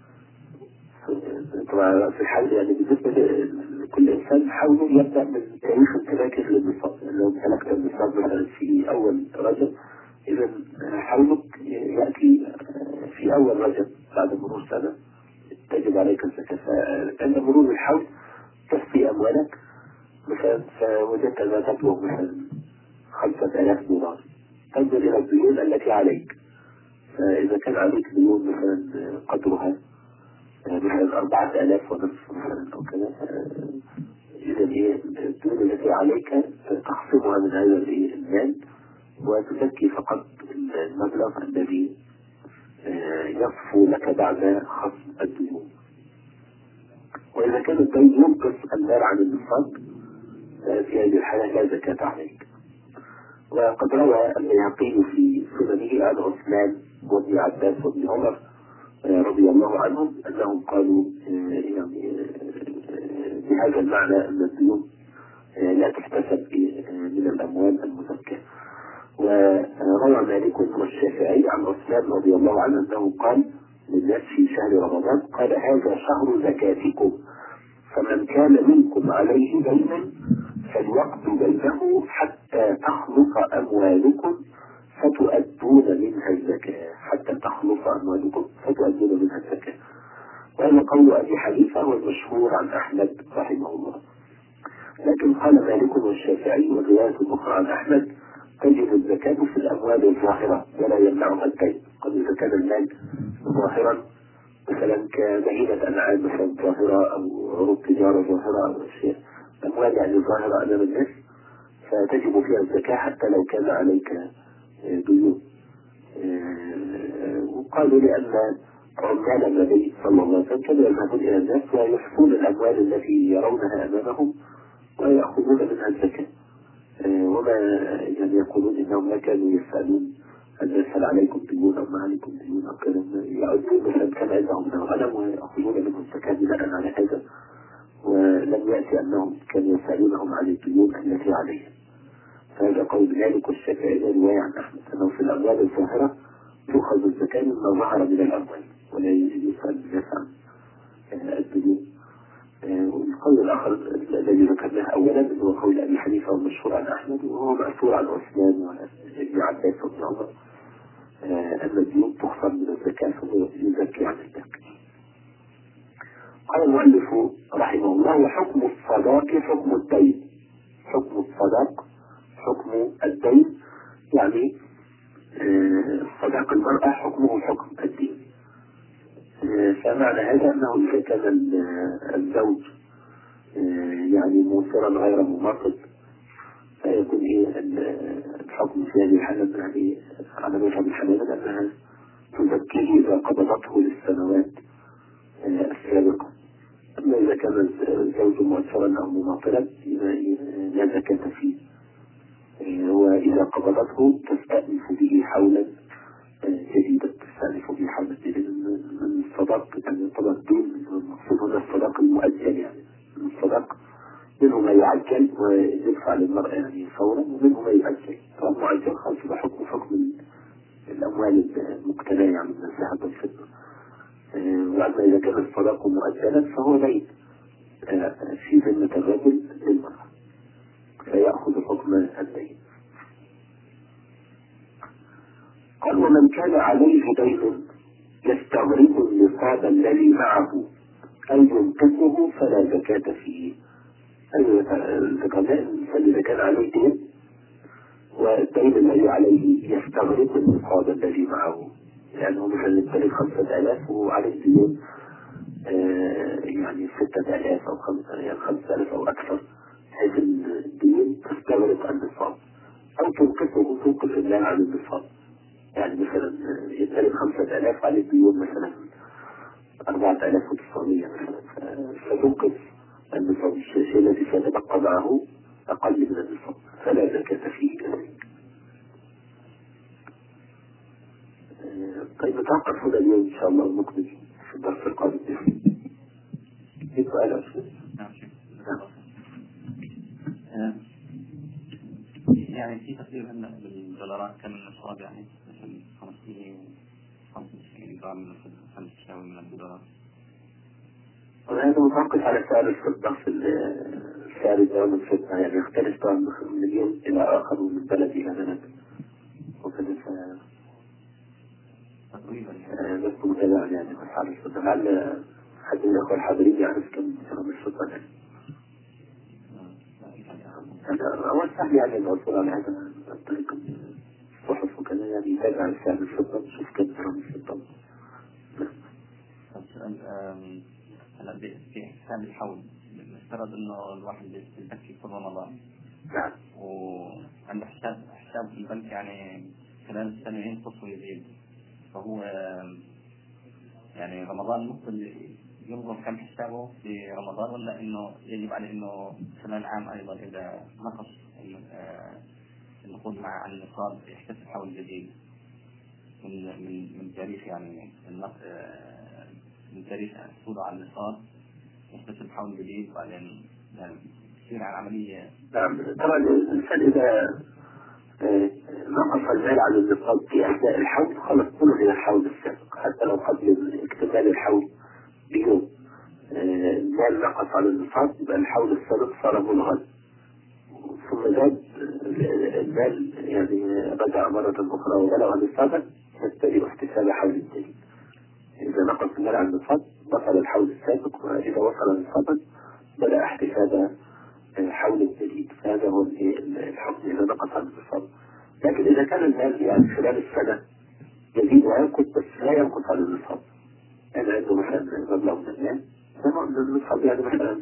Speaker 2: طبعا رأس الحول يعني بالنسبة لكل إنسان حوله يبدأ من تاريخ امتلاكه للنصاب. لو امتلكت النصاب مثلا في أول رجب، إذا حولك يأتي في أول رجب بعد مرور سنة تجب عليك الزكاة. فعند مرور الحول تحصي أموالك مثلا، فوجدت ما تبلغ مثلا خمسة آلاف دولار، تنظر إلى الديون التي عليك. فإذا كان عليك ديون مثلا قدرها مثلا أربعة آلاف ونصف مثلا أو كذا، إذا هي الديون التي عليك تخصمها من هذا المال وتزكي فقط المبلغ الذي يصفو لك بعد خصم الديون. وإذا كان الدين ينقص المال عن النصاب في هذه الحالة لا زكاة عليك. وقد روى البيهقي في سننه عن عثمان وابن عباس وابن عمر رضي الله عنهم أنهم قالوا يعني بهذا المعنى أن الديون لا تحتسب من الأموال المزكاة. وروى مالك والشافعي عن عثمان رضي الله عنه أنه قال للناس في شهر رمضان قال هذا شهر زكاتكم، فمن كان منكم عليه دينا فليقض بينه حتى تخلص أموالكم فتؤدون منها الزكاة، حتى تخلص أموالكم فتؤدون منها الزكاة. وهذا قول أبي حنيفة والمشهور عن أحمد رحمه الله. لكن قال مالك والشافعي والرواية الأخرى عن أحمد تجب الزكاة في الأموال الظاهرة ولا يمنعها الدين. قد إذا كان المال ظاهرا مثلا كبهيمة أنعام مثلا ظاهرة أو عروض تجارة ظاهرة أو أشياء أموال يعني ظاهرة أمام الناس فتجب فيها الزكاة حتى لو كان عليك ديون. وقالوا لأن عمال النبي صلى الله عليه وسلم كانوا يذهبون إلى الناس ويحصون الأموال التي يرونها أمامهم ويأخذون منها الزكاة، وما يعني يقولون إنهم لا كانوا يسألون الناس هل عليكم ديون أو ما عليكم ديون أو كذا، يعدون مثلا كان عندهم غنم ويأخذون منهم الزكاة بناء على هذا، ولم يأتي أنهم كانوا يسألونهم عن الديون التي عليهم. هذا قول مالك والشافعي رواية عن أحمد أنه في الأموال الظاهرة تؤخذ الزكاة مما ظهر من الأموال ولا يسأل الناس عن الديون. والقول الآخر الذي ذكرناه أولا هو قول أبي حنيفة والمشهور عن أحمد وهو مأثور عن عثمان وابن عباس وابن عمر أن الديون تخصم من الزكاة ثم يزكي عن الباقي. قال المؤلف رحمه الله وحكم الصداق حكم الدين. حكم الصداق حكم الدين يعني صداق المرأة حكمه حكم الدين. فمعنى هذا أنه إذا كان الزوج يعني موسرا غير ممرض فيكون إيه الحكم في هذه الحالة يعني على مذهب الحنابلة أنها تزكيه إذا قبضته للسنوات السابقة. أما إذا كان الزوج مؤثرا أو مماطلا لا زكاة فيه، وإذا قبضته تستأنف به حولا جديدا، تستأنف به حولا جديدا من الصداق. يعني طبعا الدين المقصود هنا الصداق المؤجل، يعني من الصداق منه ما يعجل ويدفع للمرأة يعني فورا ومنه ما يؤجل. طبعا المؤجل خاص بحكم حكم الأموال المقتنية يعني من الذهب والفضة. وأما إذا كان الصداق مؤجلا فهو دين في ذمة الرجل للمرأة فيأخذ حكم الدين. قال ومن كان عليه دين يستغرق النصاب الذي معه أي ينقصه فلا زكاة فيه. أي الزكاة إذا كان عليه دين والدين الذي عليه يستغرق النصاب الذي معه، لأنه مثلا يمتلك خمسة آلاف وعليه دين آه يعني ستة آلاف أو خمسة يعني خمسة آلاف أو أكثر، هذه الدين تستغرق النصاب أو تنقصه تنقص المال عن النصاب. يعني مثلا يمتلك خمسة آلاف عليه ديون مثلا أربعة آلاف وتسعمية مثلا، فتنقص النصاب الشيء الذي سيتبقى معه أقل من النصاب فلا زكاة فيه كذلك. طيب نتوقف هنا اليوم إن شاء الله ونكمل في الدرس القادم. في سؤال أخير؟
Speaker 3: يعني في تقريبا بالدولارات كم النصاب يعني مثل خمسين خمسين جرام من خمسة شاوي من الدولار؟
Speaker 2: وهذا متوقف على سعر الفضة في سعر الدولار الفضة، يعني يختلف طبعا من مليون إلى آخر ومن بلد إلى بلد وكذا
Speaker 3: تقريبا
Speaker 2: بس متابعة يعني أسعار الفضة. لعل حد من الأخوة الحاضرين يعرف كم جرام الفضة يعني. هذا أول سهل يعني الوصول على هذا الطريقة الصحف وكذا، يعني يتابع سعر الفضة نشوف كم جرام الفضة.
Speaker 3: هلا في حساب الحول نفترض انه الواحد يبكي في رمضان
Speaker 2: نعم
Speaker 3: وعنده حساب حساب في البنك يعني خلال السنة ينقص ويزيد، فهو يعني رمضان ممكن ينظر كم حسابه في رمضان ولا انه يجب عليه انه خلال عام ايضا اذا نقص النقود مع النصاب يحتسب حول جديد من من من تاريخ يعني من تاريخ الحصول على النصاب يحتسب حول جديد وبعدين يعني تصير على عملية.
Speaker 2: نعم طبعا الإنسان إذا نقص المال على النصاب في أثناء الحول خلص كله إلى الحول السابق، حتى لو قبل اكتمال الحول بيوم المال نقص على النصاب يبقى الحول السابق صار ملغى، ثم زاد المال يعني بدأ مرة أخرى وبلغ نصابا يبتدئ احتساب حول الجديد. إذا نقص المال على النصاب بطل الحول السابق، وإذا وصل نصابا بدأ احتساب حول الجديد، فهذا هو الحكم إذا نقص على النصاب. لكن إذا كان المال يعني خلال السنة يزيد وينقص بس لا ينقص على النصاب، يعني عنده مثلا مبلغ من المال النصاب يعني مثلا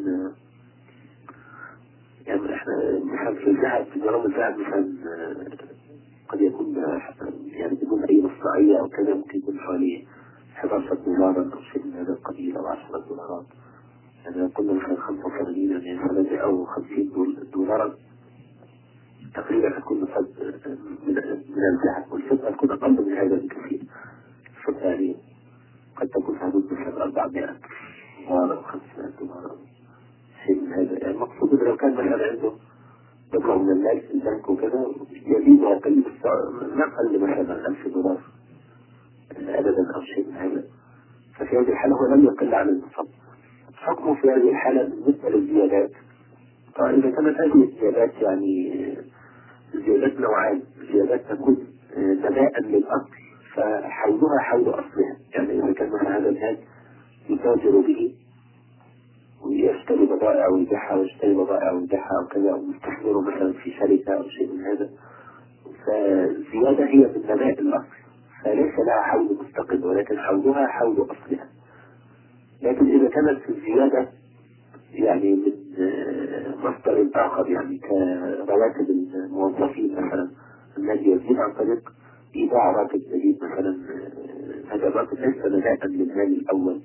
Speaker 2: يعني احنا مثلا في الذهب في جرام الذهب مثلا قد يكون يعني بدون أي مصنعية أو كذا ممكن يكون حوالي إحدى عشر دولارا أو شيء من هذا القبيل أو عشرة دولارات، يعني لو كنا مثلا خمسة وثمانين يعني ثلاثة أو خمسين دولارا تقريبا هتكون نصاب من الذهب، والفضة تكون أقل من هذا بكثير. الفضة يعني قد تكون حدود مثلا أربعمائة دولار أو خمسمائة دولار شيء من هذا. يعني المقصود لو كان مثلا عنده مبلغ من المال في البنك وكذا يزيد ويقل ما أقل مثلا ألف دولار أبدا أو شيء من هذا، ففي هذه الحالة هو لم يقل عن النصاب. حكمه في هذه الحالة بالنسبة للزيادات، طبعا إذا كانت هذه الزيادات يعني زيادات نوعان، زيادات تكون نماء للأصل فحولها حول أصلها، يعني إذا كان مثلا هذا المال يتاجر به ويشتري بضائع ويبيعها ويشتري بضائع ويبيعها أو كذا، أو يستثمره مثلا في شركة أو شيء من هذا، فالزيادة هي من نماء الأصل فليس لها حول مستقل ولكن حولها حول أصلها. لكن إذا كانت الزيادة يعني من مصدر آخر يعني كرواتب الموظفين مثلا الذي يزيد عن طريق إيداع راتب جديد مثلا، هذا الراتب ليس نماء للمال الأول،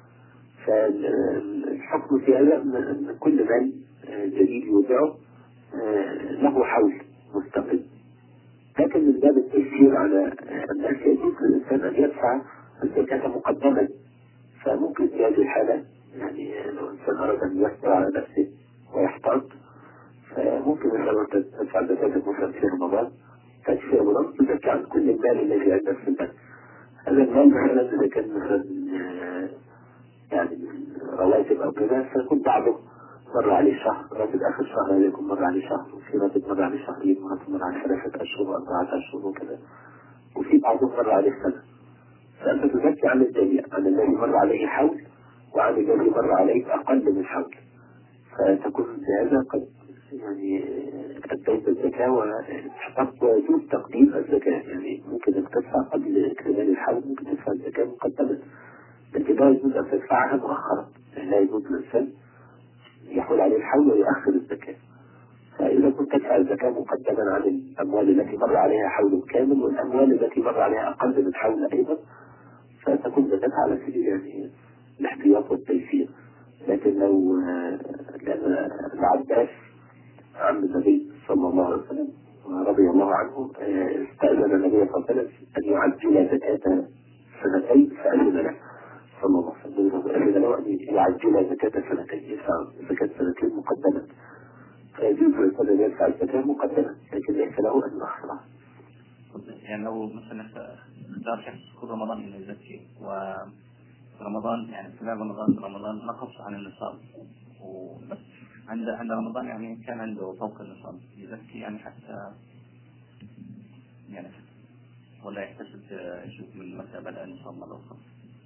Speaker 2: فالحكم في هذا أن كل مال جديد يودعه له حول مستقل. لكن من باب التيسير على الناس يجوز للإنسان أن يدفع الزكاة مقدما، فممكن في هذه الحالة يعني لو الإنسان أراد أن يحصل على نفسه ويحتاط فممكن مثلا تدفع الزكاة مثلا في رمضان، ففي رمضان تزكى عن كل المال الذي عندك في البنك. هذا المال مثلا إذا كان مثلا يعني رواتب أو كذا فيكون بعضه مر عليه شهر، راتب آخر شهر يكون مر عليه شهر، وفي راتب مر عليه شهرين، وراتب مر عليه ثلاثة أشهر وأربعة أشهر وكذا، وفي بعضهم مر عليه سنة. فأنت تزكي عن الجميع، عن الذي مر عليه حول وعن الذي مر عليه أقل من حول، فتكون بهذا قد يعني أديت الزكاة. ويجوز تقديم الزكاة، يعني ممكن أن تدفع قبل اكتمال الحول، ممكن تدفع الزكاة مقدما، لكن لا يجوز أن تدفعها مؤخرا، لا يجوز الإنسان يحول عليه الحول ويؤخر الزكاة. فإذا كنت تدفع الزكاة مقدما عن الأموال التي مر عليها حول كامل والأموال التي مر عليها أقل من حول أيضا، فتكون زكاتها على سبيل يعني الاحتياط والتيسير. لكن لو لأن العباس عم النبي صلى الله عليه وسلم رضي الله عنه استأذن النبي صلى الله عليه وسلم أن يعجل زكاة سنتين، فأذن له صلى الله عليه وسلم أذن له أن يعجل زكاة سنتين، يدفع زكاة سنتين مقدما. فيجوز للإنسان أن يدفع الزكاة مقدما، لكن ليس له أن يؤخرها.
Speaker 3: يعني لو مثلا اختار شخص كل رمضان انه يزكي، ورمضان يعني خلال رمضان رمضان نقص عن النصاب، وبس عند عند رمضان يعني كان عنده فوق النصاب، يزكي يعني حتى يعني ولا يحتسب يشوف من متى بدأ النصاب مرة أخرى؟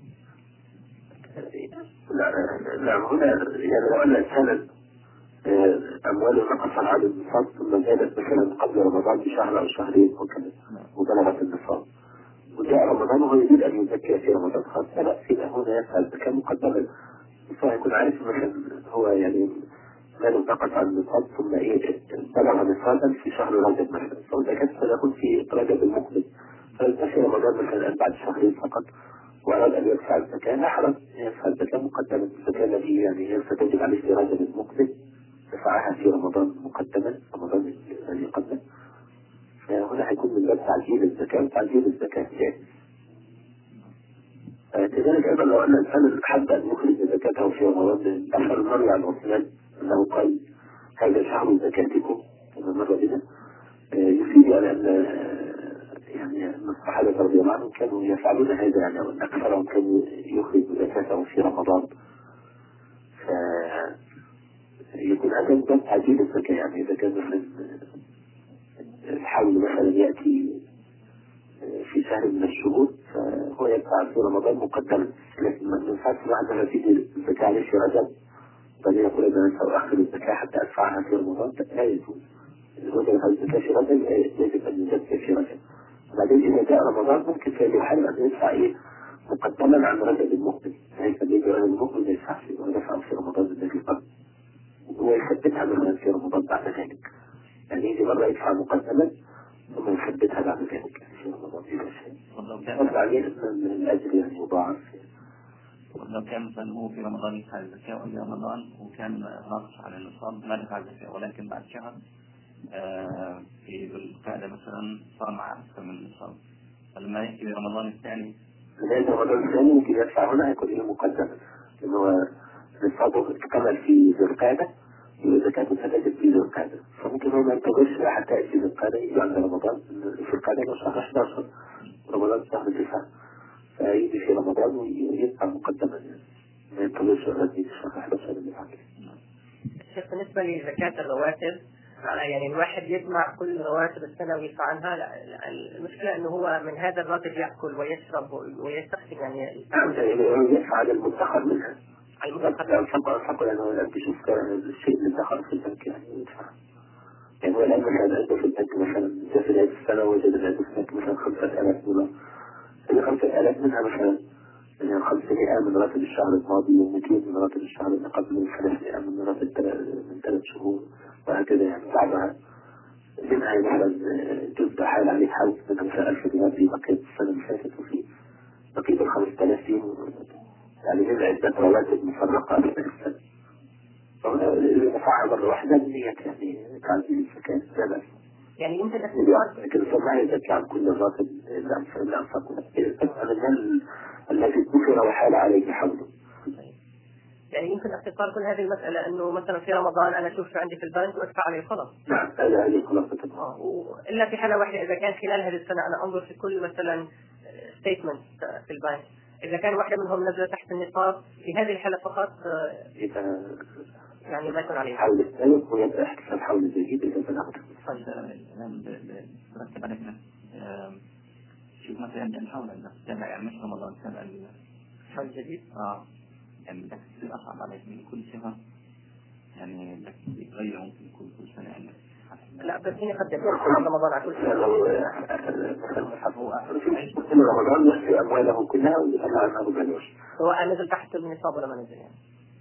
Speaker 2: نعم، هنا يعني لو أن الإنسان أمواله نقص عن النصاب ثم زادت مثلا قبل رمضان بشهر أو شهرين وكذا وبلغت النصاب، وجاء رمضان وهو يريد أن يزكي في رمضان خاص، لا فينا هنا يفعل الزكاة مقدما. فيكون عارف مثلا هو يعني ماله نقص عن النصاب ثم إيه بلغ نصابا في شهر رجب مثلا، فالزكاة ستكون في رجب المقبل، فالزكاة رمضان مثلا بعد شهرين فقط وأراد أن يدفع الزكاة، لا حرج يدفع الزكاة مقدما. الزكاة التي يعني ستجب عليه في رجب المقبل دفعها في رمضان مقدما، رمضان الذي قبله، فهنا هيكون من باب تعجيل الزكاة وتعجيل الزكاة جائز. كذلك أيضا لو أن الإنسان حب أن يخرج زكاته في رمضان، أشهر المروي عن عثمان أنه قال هذا شهر زكاتكم كما مر بنا، يفيد على أن يعني أن الصحابة رضي الله عنهم كانوا يفعلون هذا، يعني وأن أكثرهم كانوا يخرج زكاته في رمضان. ف يكون هذا من باب تعجيل الزكاة، يعني إذا كان مثلا الحول مثلا يأتي في شهر من الشهور فهو يدفع في رمضان مقدما، لكن ما ينفعش بعد ما تيجي الزكاة عليه في رجب بعدين يقول إذا أنا سأؤخر الزكاة حتى أدفعها في رمضان، لا يجوز. إذا وجد الزكاة في رجب يجب أن يزكي في رجب، بعدين إذا جاء رمضان ممكن في الحال أن يدفع إيه مقدما عن رجب المقبل، هيك اللي يجي رجب المقبل ما يدفعش ويدفع في رمضان الذي قبل ويثبتها مثلا في رمضان بعد ذلك، يعني يجي مرة يدفع مقدما ثم يثبتها بعد ذلك في رمضان في شيء. وضع عليه من الأجر يعني يضاعف.
Speaker 3: لو كان مثلا هو في رمضان يدفع الزكاة وفي رمضان وكان ناقص على النصاب ما دفع الزكاة، ولكن بعد شهر آه في القاعدة مثلا صار معه أكثر من النصاب، فلما يأتي رمضان الثاني
Speaker 2: لأن رمضان الثاني ممكن يدفع هنا يكون له مقدما، لأنه نصابه اكتمل في ذي القاعدة زكاة ستجب في ذي القاعدة، فممكن هو ما ينتظرش حتى يأتي ذي القاعدة يجي عند رمضان في القاعدة لو شهر أحد عشر رمضان شهر تسعة فيجي في رمضان ويدفع مقدما، يعني ما ينتظرش لغاية يجي شهر أحد عشر اللي بعده.
Speaker 4: الشيخ بالنسبة لزكاة الرواتب، يعني الواحد يجمع كل رواتب السنة ويدفع عنها، المشكلة إنه هو من هذا الراتب يأكل ويشرب ويستخدم، يعني
Speaker 2: يدفع على المدخر منها، على المدخر الفقر لأنه أنت شوف الشيء اللي دخل في البنك يعني يدفع، يعني هو الآن مثلا عنده في البنك مثلا في نهاية السنة وجد عنده في البنك مثلا خمسة آلاف دولار، هذه خمسة آلاف منها مثلا يعني خمسمائة من راتب الشهر الماضي ومئتين من راتب الشهر اللي قبل وثلاثمائة من راتب من ثلاث شهور وهكذا، يعني بعدها منها مثلا جزء حال عليه حول منها مثلا ألف دينار في بقية السنة اللي فاتت وفي بقية الخمسة آلاف يعني من عدة رواتب مفرقة أثناء السنة، فهنا دفعها مرة واحدة بنية يعني تعزيل الزكاة لا بأس.
Speaker 4: يعني يمكن الاستثمار
Speaker 2: لكن صنع يزكي عن كل الراتب اللي أنفقه عن المال الذي ذكر وحال عليه حوله.
Speaker 4: يعني يمكن اختصار كل هذه المسألة إنه مثلا في رمضان أنا أشوف عندي في البنك وأدفع عليه خلاص.
Speaker 2: نعم هذا هذه خلاصة.
Speaker 4: آه إلا في حالة واحدة إذا كان خلال هذه السنة أنا أنظر في كل مثلا ستيتمنت في البنك، إذا كان واحدة منهم نزل تحت النصاب في هذه الحالة فقط
Speaker 2: إذا
Speaker 4: يعني ما يكون عليه
Speaker 2: حول السابق ويبدأ احتساب حول الجديد إذا بلغته.
Speaker 3: طيب الآن برتب علينا شوف مثلا نحاول أن نتابع يعني مش رمضان نتابع
Speaker 4: حول الجديد.
Speaker 3: آه يعني بدك تصير أصعب عليك من كل شهر يعني بدك تغير ممكن كل كل سنة يعني.
Speaker 4: لا بس هنا قد يكون كل رمضان على كل شيء.
Speaker 2: كل رمضان يخفي أمواله كلها ويطلع عنها بلوش.
Speaker 4: هو نزل تحت النصاب ولا ما نزل يعني؟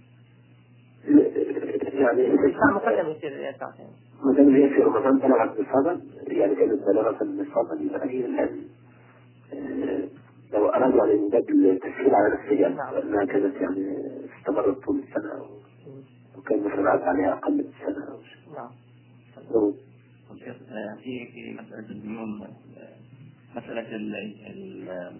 Speaker 2: يعني
Speaker 4: الإدفاع مقدم يصير يدفع يعني.
Speaker 2: ما دام هي في رمضان بلغت نصابا يعني كانت بلغت نصابا يبقى هي الآن لو أرادوا على إنجاب التسهيل على نفسها لأنها كانت يعني استمرت طول السنة وكان مثلا عاد عليها أقل من سنة.
Speaker 4: نعم.
Speaker 3: في في مسألة الديون مسألة ال ال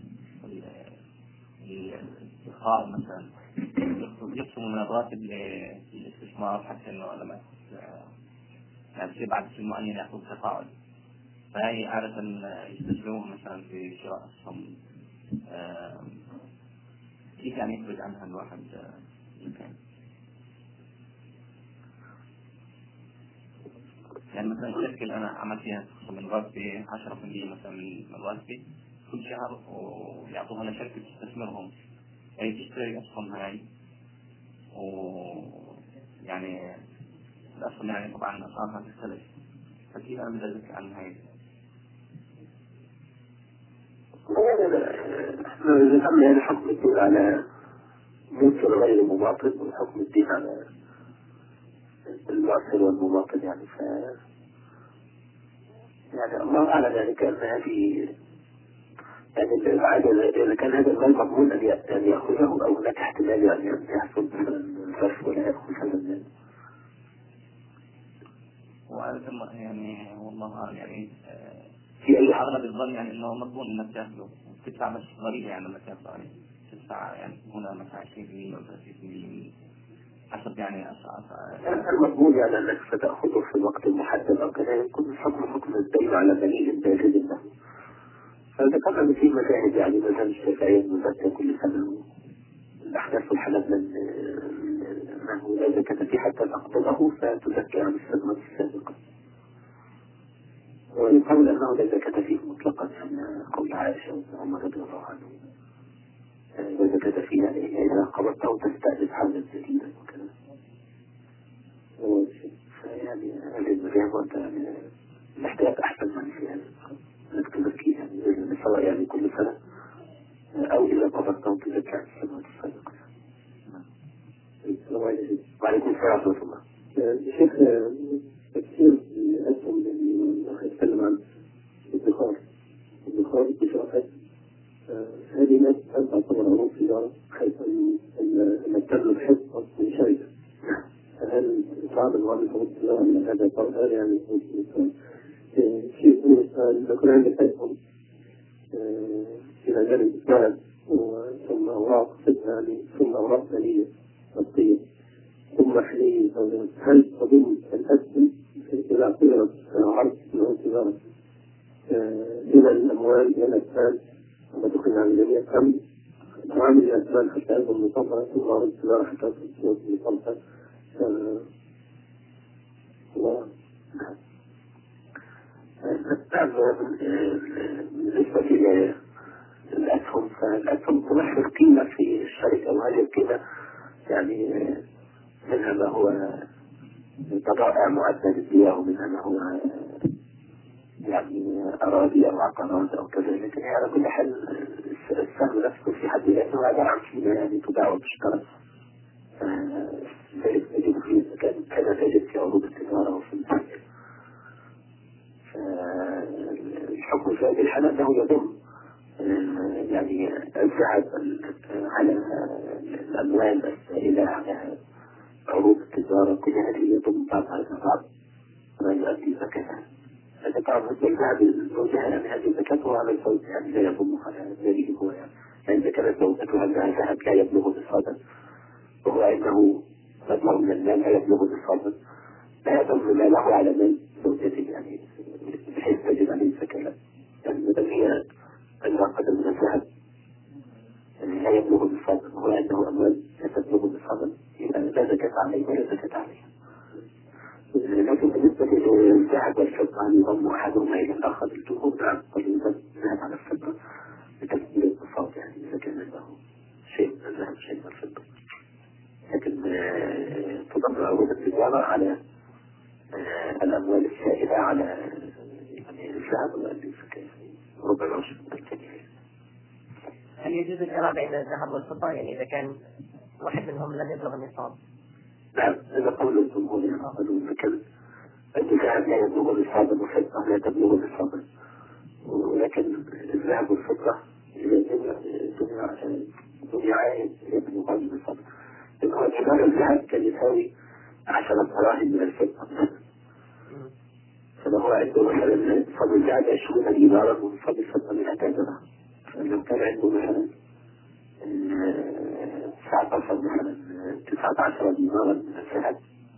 Speaker 3: الاستثمار مثلا يقسموا من الراتب للاستثمار حتى إنه لما يعني في بعد سن معين يأخذ تقاعد فهي عادة يستثمرون مثلا في شراء أسهم كيف يعني يخرج عنها الواحد يمكن يعني مثلا الشركة اللي أنا عملت فيها من راتبي عشرة بالمئة مثلا من راتبي كل شهر ويعطوها لشركة تستثمرهم أي تشتري أسهم هاي ويعني الأسهم يعني طبعا أسعارها تختلف فكيف أنا بدي أذكر عن هاي؟
Speaker 2: ذكرنا يعني حكم الدين على منكر غير مماطل وحكم الدين على المعصر والمماطل يعني ف يعني الله أعلم يعني كان هذه يعني العادة إذا كان هذا المال مضمون أن يأخذه أو هناك احتمال يعني أن يحصل مثلا الفرش ولا يأخذ هذا المال.
Speaker 3: وأنا يعني والله يعني
Speaker 2: في أي
Speaker 3: أغلب الظن يعني إنه مضمون إنك تأخذه تدفع بس ضريبة يعني لما تدفع عليه تدفع يعني هنا مثلا عشرين بالمئة أو ثلاثين بالمئة حسب يعني أسعار.
Speaker 2: المضمون يعني أنك ستأخذه في الوقت المحدد أو كذا يكون حكم حكم الدين على دليل باجد له. فذكرنا أن في مذاهب يعني مثلا الشافعية المزكى كل سنة الأحداث والحالات من أنه لا زكاة فيه حتى تقبضه فتزكى عن السنة السابقة. ويقول أنه لا زكاة فيه مطلقا يعني قول عائشة وابن عمر رضي الله عنه لا زكاة فيه يعني إذا قبضته تستأنف حولا جديدا وكذا. فيعني هذه المذاهب وأنت يعني محتاج أحسن من فيها أنك تزكي يعني سواء يعني كل سنة أو إذا قبضته تزكى عن السنة السابقة. وعليكم السلام ورحمة الله. الشيخ تفسير الأسهم اللي يتكلم عن الادخار الادخار بشركات هذه ناس تعتبر عروض تجارة حيث أن تبلغ حصة من شركة. هل صعب الوالد عروض تجارة من هذا القرار يعني شيء مثل يكون عندك أسهم إلى جانب السعر ثم أوراق فتنة ثم أوراق ثانية نقدية ثم حلية هل تضم الأسهم إذا قدرت عرض نوع تجارة إلى الأموال إلى الأسفل ثم دخل عن الجميع أم عامل الأسفل حتى يكون مطبعة ثم عرض التجارة حتى تكون مطبعة بالنسبة للأسهم فالأسهم تمثل قيمة في الشركة وهذه القيمة يعني منها ما هو بضائع معدة للبيع ومنها ما هو يعني أراضي أو عقارات أو كذا لكن على كل حال السهم نفسه في حد ذاته عبارة عن قيمة يعني تباع وتشترى ذلك تجد فيه كذا تجد في عروض التجارة وفي البنك. الحكم في هذه الحالة أنه يضم يعني الذهب على الأموال السائلة على عروض التجارة كل هذه يضم بعضها إلى بعض ما يؤدي زكاة. هذا طبعا الذهب الموجهة يعني هذه الزكاة وعلى الفوز يعني لا يضمها على ذلك هو يعني إذا كانت زوجته عندها ذهب لا يبلغ نصابا وهو عنده مبلغ من المال لا يبلغ نصابا لا يضم ماله على مال زوجته يعني بحيث تجد عليه الزكاة يعني مثلا هي عندها قدر من الذهب لا يبلغ نصابا وهو عنده أموال لا تبلغ نصابا يبقى لا زكاة عليه ولا زكاة عليه. يضم أحدهما إلى الآخر الجمهور نعم قد يضم الذهب على الفضة لتسجيل الاقتصاد يعني إذا كان له شيء من الذهب شيء من الفضة. لكن تضم أول التجارة على الأموال السائلة على يعني الذهب والزكاة ربع العشر من الكلمة.
Speaker 4: هل يجوز القراءة بين الذهب والفضة يعني إذا كان واحد منهم لم يبلغ النصاب؟
Speaker 2: نعم هذا قول الجمهور يقولون بكذا. الذهب لا يبلغ النصاب والفضة لا تبلغ النصاب، ولكن الذهب والفضة جميع عائد يبلغ النصاب. الكبار الذهب كان يساوي عشرة دراهم من الفضة، فله عنده مثلا فضل الذهب عشرين دينارا وفضل الفضة مئتين درهم. فلو كان عنده مثلا تسعة عشر مثلا تسعة عشر دينارا من الذهب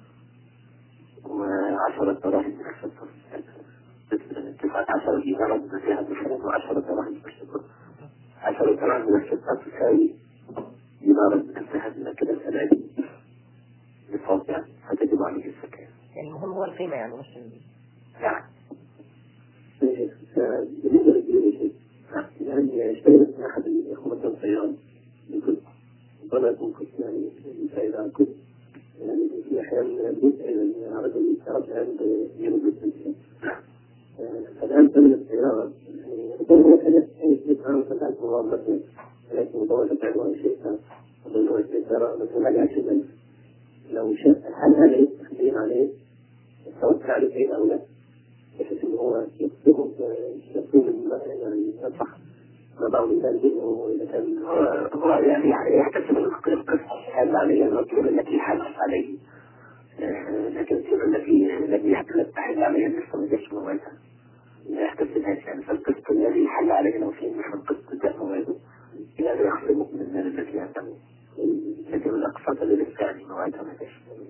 Speaker 2: وعشرة دراهم من الفضة، تسعة عشر دينارا من الذهب مثلا وعشرة دراهم من الفضة، عشرة دراهم من الفضة تساوي دينارا من الذهب. إلى كده الثلاثة نصاب يعني فتجب عليه الزكاة.
Speaker 4: يعني المهم هو القيمة يعني مش
Speaker 2: نعم. بالنسبة للجنيه يعني اشتغلت مع أحد الإخوة الطيران يقول ربما يكون كنت يعني فإذا كنت يعني في أحيان جزء من رجل يترجع عند يوم الجنسية فالآن ثمن الطيران يعني يقول هو كان يثبت عنه فتاة مغامرة ولكن مطولة عنه شيء أظن هو السيارة مثل ما يعشد لو شاء هل هذا يستخدم عليه التوكل عليه سيد أو لا بحيث أنه هو يصدقه يصدقه من يعني يصح ما بعض الناس منه إذا كان هو يعني يحتسب القصة هل عليه المطلوب التي حدث عليه لكن السنة التي لم يحدث تحل عليه النصف من جسم موازا لا يحتسبها يعني فالقسط الذي حل عليه لو فيه مثل قسط جسم موازا إلا لا يحسبه من المال الذي يعتمد لكن الأقساط اللي للثاني موازا ما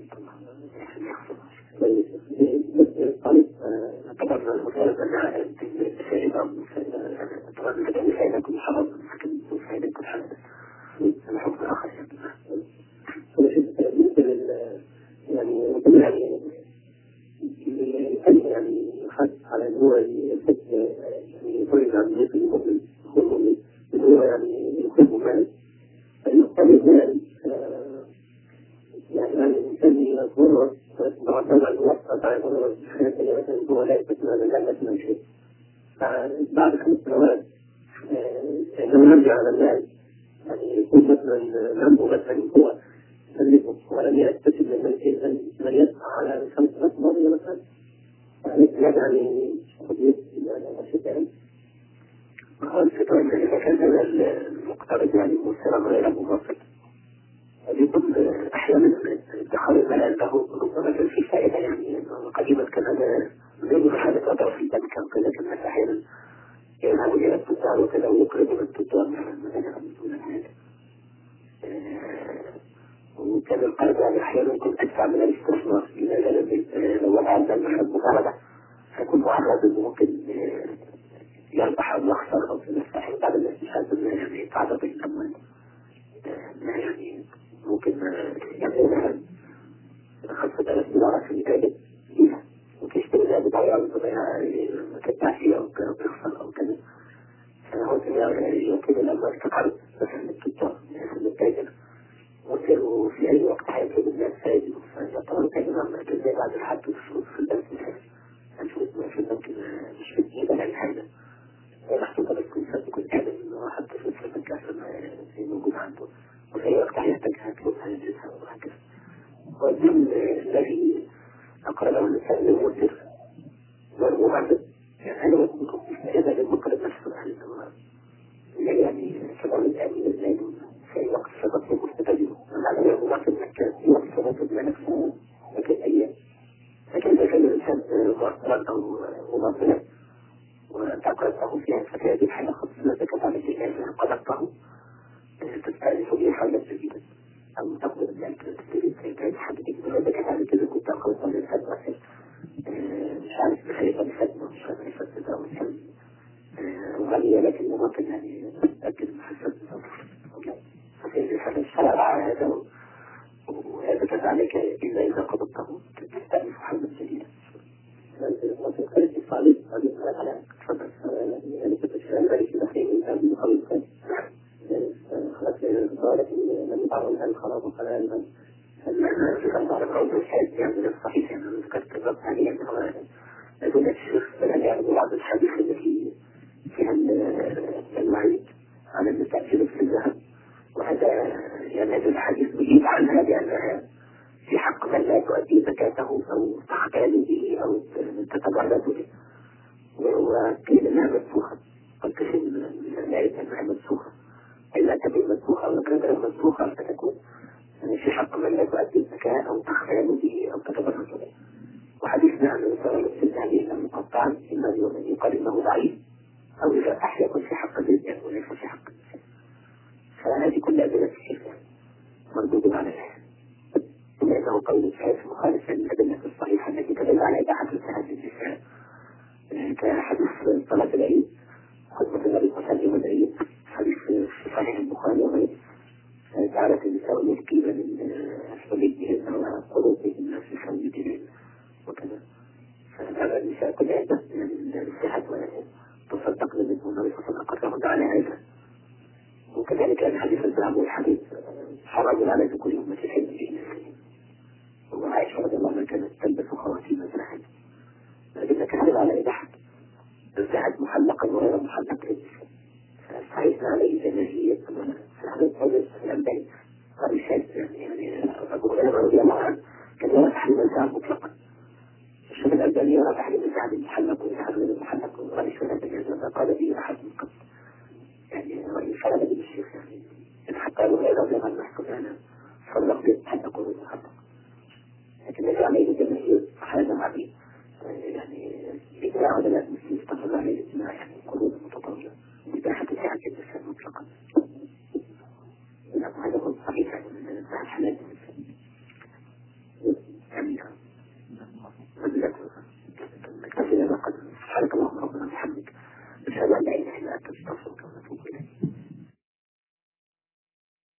Speaker 2: طالب طبعا المسألة أنها فائدة طبعا لكن فائدة كل حرام لكن فائدة كل حرام أنا حكم آخر يعني يعني يعني يعني خاص على أن هو يفك يعني يخرج عن ذلك المؤمن المؤمن هو يعني يحب مال فيقبل المال يعني أن الإنسان يغرر معتمد الوسط على غرر الحياة مثلا هو لا يستثنى لا يستثنى شيء بعد خمس سنوات لو نرجع على المال يعني يكون مثلا ذنبه مثلا هو سلبه ولم يستفد من المال من يدفع على خمس سنوات ماضية مثلا يعني قضية يعني أشياء هو الفكرة أن إذا كان المقترض يعني مسلم غير مبسط يكون أحيانا ادخار المال عنده ربما كان في فائدة يعني قديما كان هذا زي حالة وضع في البنك أو كذا كان أحيانا يذهب إلى التجار وكذا ويقرب من التجار مثلا من هذا وكان القرض يعني أحيانا يكون أدفع من الاستثمار إذا لو وضع البنك حد مقاربة فيكون معرض أنه ممكن يربح أو يخسر أو كذا فحين بعد الاستشهاد يعني تعرض الأموال يعني ممكن يعني مثلا خمسة آلاف دولار في الإنتاج فيها ممكن يشتري لها بضايع وتدفع فيها أو تخسر أو كذا فهو يمكن الأموال تقرب مثلا للتجار مثلا للتاجر وصلوا في أي وقت حيث الناس فائدوا فيعتبروا كذا كذا بعد الحد والفلوس في البنك مثلا الفلوس في البنك مش في الجيبة لا حاجة محطوطة بس كل سنة كل كامل إنه حتى فلوس في البنك عشان موجود عنده وفي أي وقت يحتاجها فلوسها يجلسها وهكذا والدين الذي أقرأ له الإنسان للمدر والمعدد يعني أنا أقول هذا للمقرب نفسه يعني كمان الآمين الزايدون في أي وقت سبب مستدجره على أنه معتد مكان في وقت سبب نفسه لكن أيام لكن إذا كان الإنسان معترض أو مماثلة وتقرأته فيها فكذا الحالة خاصة ذكت على الجهاز قدرته تستأنس به حالة جديدة أو تقدر ذلك تستطيع حدثك ذكت على كذا كنت أقرأته للحد واحد مش عارف بخيطة بخدمة مش عارف يفتدها ومثل غالية لكن ممكن يعني أتأكد من حسنة فكذا الحالة الشرع على هذا وهذا كذلك إلا إذا قبضته تستأنس حالة جديدة وفي خلال الصالح على تفضل يعني كنت السؤال ذلك الأخير من المخلص خلاص لكن لم يتعرض عن الخلاص وخلال هل تعرف عوض الحاج يعني الصحيح يعني ذكرت بالضبط عليه يعني أقول لك الشيخ فلا يعرض بعض الحديث التي فيها المعيد على التأثير في الذهب وهذا يعني هذا الحديث بيجيب عنها لأنها في حق من لا تؤدي زكاته أو تحتال به أو تتبرد به وقيل انها منسوخه والكثير من العلم انها منسوخه الا تكون منسوخه او كانت منسوخه فتكون في حق من لا تؤدي الزكاه او تختال به او تتبرد به وحديثنا عن الرسول في هذه المقطعا اما يقال انه ضعيف او اذا احيا يكون في حق الجن وليس في حق الجن فهذه كل ادله الشرك مردود عليها لانه قول صحيح مخالف للادله الصحيحه التي تدل على اباحه هذه النساء كحديث صلاة العيد خطبة النبي صلى الله عليه وسلم العيد حديث في صحيح البخاري وغيره تعرف النساء يبكين من حليبهن وقلوبهن في حليبهن وكذا فهذا النساء كل عدة من الصحة وتصدقن منه النبي صلى الله عليه وسلم على هذا وكذلك الحديث الذهب والحديث حرام على ذكور أمة الحج وعائشة رضي الله عنها كانت تلبس خواتيم الذهب لكن كذب على إباحة الذهب محلقا وغير محلق فصحيحنا عليه جماهية فهذا قول الأنباني قال الشيء يعني أبو هريرة رضي الله عنه كان يرى تحريم الذهب مطلقا الشيخ الألباني يرى تحريم الذهب المحلق والذهب غير المحلق وقال الشيخ الألباني قال به أحد من قبل يعني رأي فرد به الشيخ يعني حتى أبو هريرة رضي الله عنه يحكم أنا فرق بين المحلق والمحلق لكن الذي عليه جماهير هذا معي يعني إجراء علماء المسلمين استغفر الله عليه الإجماع يعني